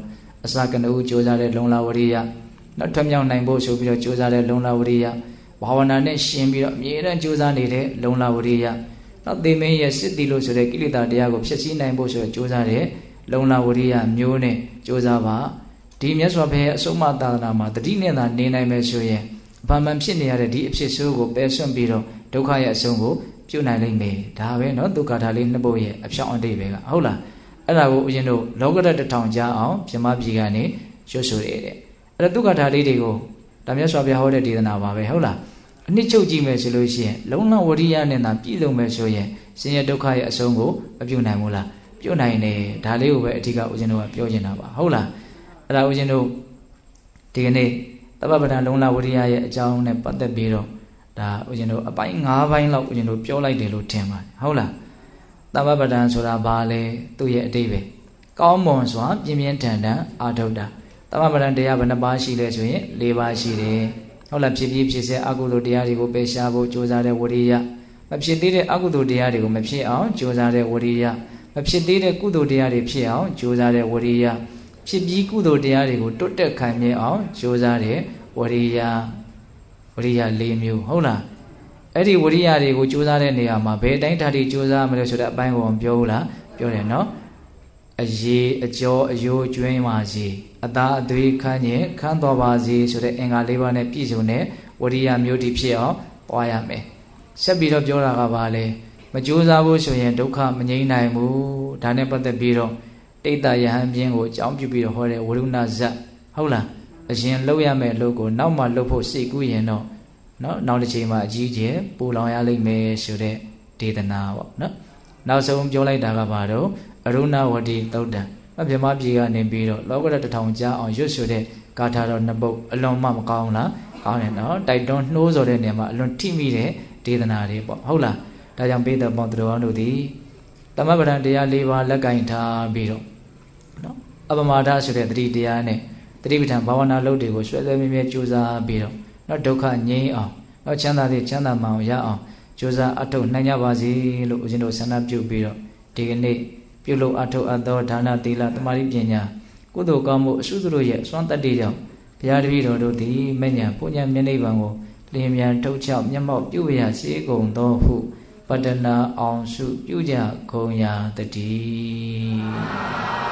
အစကနဦးကြိုးစားတဲ့လုံလဝရိယနောက်ထွတ်မြောက်နိုင်ဖို့ဆိုပြီးတော့ကြိုးစားတဲ့လုံလဝရိယဘာဝနာနဲ့ရှင်ပြီးတော့အမြဲတမ်းကြိုးစားနေတဲ့လုံလဝရိယနောက်သေမင်းရဲ့စစ်တီလို့ဆိုတဲ့ကိလေသာတရားကိုဖျက်ဆီးနိုင်ဖို့ဆိုကြိုးစားတဲ့လုံလဝရိယမျိုးနဲ့ကြိုးစားပါဒီမြတ်စွာဘုရားအဆုံးအမသာသနာမှာတတိနဲ့သာနေနိုင်မယ်ဆိုရင်ဘာမှဖြစ်နေရတဲ့ဒီအဖြစ်ဆိုးကိုပယ်စွန့်ပြီးတော့ဒုက္ခရဲ့အဆုံးကိုပြုနိုင်လိမ့်မယ်ဒါပဲเนาะဒုက္ခထာလေးနှစ်ပုဒ်ရဲ့အဖြောင့်အတိတ်ပဲကဟုတ်လားအဲ့ဒါကိုဦးဇင်းတို့လောကဓာတ်တစ်ထောင်ကြားအောင်ပြမပြည်ကနေရွတ်ဆိုရတဲ့အဲ့ဒါဒုက္ခထာလေးတွေကိုဒါမြတ်စွာဘုရားဟောတဲ့ဒေသနာပါပဲဟုတ်လားအနှစ်ချုပ်ကြည့်မယ်ဆိုလို့ရှိရင်လုံလဝရိယနဲ့သာပြည့်စုံမယ်ဆိုရင်ဆင်းရဲဒုက္ခရဲ့အဆုံးကိုမပြုနိုင်ဘူးလားပြုနိုင်တယ်ဒါလေးကိုပဲအဓိကဦးဇင်းတို့ကပြောချင်တာပါဟုတ်လားအဲ့ဒါဦးဇင်းတို့ဒီကနေ့တပ္ပပဒံလုံလဝရိယရဲ့အကြောင်းနဲ့ပတ်သက်ပြီးတော့ဒါဦးဇင်းတို့အပိုင်း၅ပိုင်းလောက်ဦးဇင်းတို့ပြောလိုက်တယ်လို့ထင်ပါတယ်ဟုတ်လားတပ္ပပဒံဆိုတာဘာလဲသူ့ရဲ့အတိတ်ပဲကောင်းမွန်စွာပြင်းပြင်းထန်ထန်အာထုတ်တာတပ္ပပဒံတရားဘယ်နှပါးရှိလဲဆိုရင်၄ပါးရှိတယ်ဟုတ်လားဖြစ်ဖြစ်စေအကုသိုလ်တရားတွေကိုပယ်ရှားဖို့ကြိုးစားတဲ့ဝရိယမဖြစ်သေးတဲ့အကုသိုလ်တရားတွေကိုမဖြစ်အောင်ကြိုးစားတဲ့ဝရိယမဖြစ်သေးတဲ့ကုသိုလ်တရားတွေဖြစ်အောင်ကြိုးစားတဲ့ဝရိယဖြစ်ပြီးကုသိုလ်တရားတွေကိုတွတ်တက်ခံမြဲအောင်ကြိုးစားတဲ့ဝရိယ၄မျိုးဟုတ်လားအဲ့ဒီဝရိယတွေကိုကြိုးစားတဲ့နေရာမှာဘယ်တိုင်းဓာတ်တွေကြိုးစားမလဲဆိုတဲ့အပိုင်းကိုပြောဘူးလားပြောတယ်နော်အရေးအကျော်အယိုးကျွင်းပါစေအသာအသွေးခန်းညင်ခန်းတော်ပါစေဆိုတဲ့အင်္ဂါ၄ပါးနဲ့ပြည့်စုံတဲ့ဝရိယမျိုးတိဖြစ်အောင်ပွားရမယ်ဆက်ပြီးတော့ပြောတာကဘာလဲမကြိုးစားဖို့ဆိုရင်ဒုက္ခမငြိမ်းနိုင်ဘူးဒါနဲ့ပတ်သက်ပြီးတော့တိတ်တယဟန်ပြင်းကိုအကြောင်းပြုပြီးတော့ဟောတဲ့ဝရုဏဇတ်ဟုတ်လားအရင်လှုပ်ရမယ့်လှုပ်ကိုနောက်မှလှုပ်ဖို့စိတ်ကူးရင်တော့နောက်တစ်ချိန်မှာအကြီးကျယ်ပူလောင်ရလိမ့်မယ်ဆိုတဲ့ဒေသနာပေါ့နော်နောက်ဆုံးပြောလိုက်တာကဘာတော့အရုဏဝတိသုတ်တံဗြဟ္မပြည်ကနေပြီးတော့လောကဓာတ်တစ်ထောင်ကြားအောင်ရွတ်ဆိုတဲ့ဂါထာတော်နှစ်ပုဒ်အလွန်မှမကောင်းလားကောင်းတယ်နော်တိုက်တွန်းနှိုးဆော်တဲ့နေရာမှာအလွန်ထိမိတဲ့ဒေသနာတွေပေါ့ဟုတ်လားဒါကြောင့်ပိဿပေါင်းသူတော်တို့သည်တမ္ပပဒံတရား၄ပါးလက်ကင်ထားပြီးတော့နော်အပမဒဆိုတဲ့တတိတရားနဲ့တတိပဋ္ဌာန်ဘာဝနာလုပ်တွေကိုဆွဲဆွဲမြဲမြဲကြိုးစားပြီးတော့နော်ဒုက္ခငြိမ်းအောင်နော်ချမ်းသာတဲ့ချမ်းသာမှအောင်ရအောင်ကြိုးစားအထောက်နိုင်ကြပါစေလို့ဦးဇင်းတို့ဆန္ဒပြုပြီးတော့ဒီကနေ့ပြုလုပ်အထောက်အပ်သောဒါနသီလသမာဓိပညာကုသိုလ်ကောင်းမှုအစုစုတို့ရဲ့စွမ်းတတ္တိကြောင့်ဘုရားတပည့်တော်တို့သည်မဉ္ဇဉ်ပူဉ္ဇဉ်မျက်နှိပ်ပံကိုလျင်မြန်ထုတ်ချောက်မျက်မှောက်ပြုရစေကုန်သောဟုပတ္တနာအောင်စုပြုကြကုန်ရာတည်း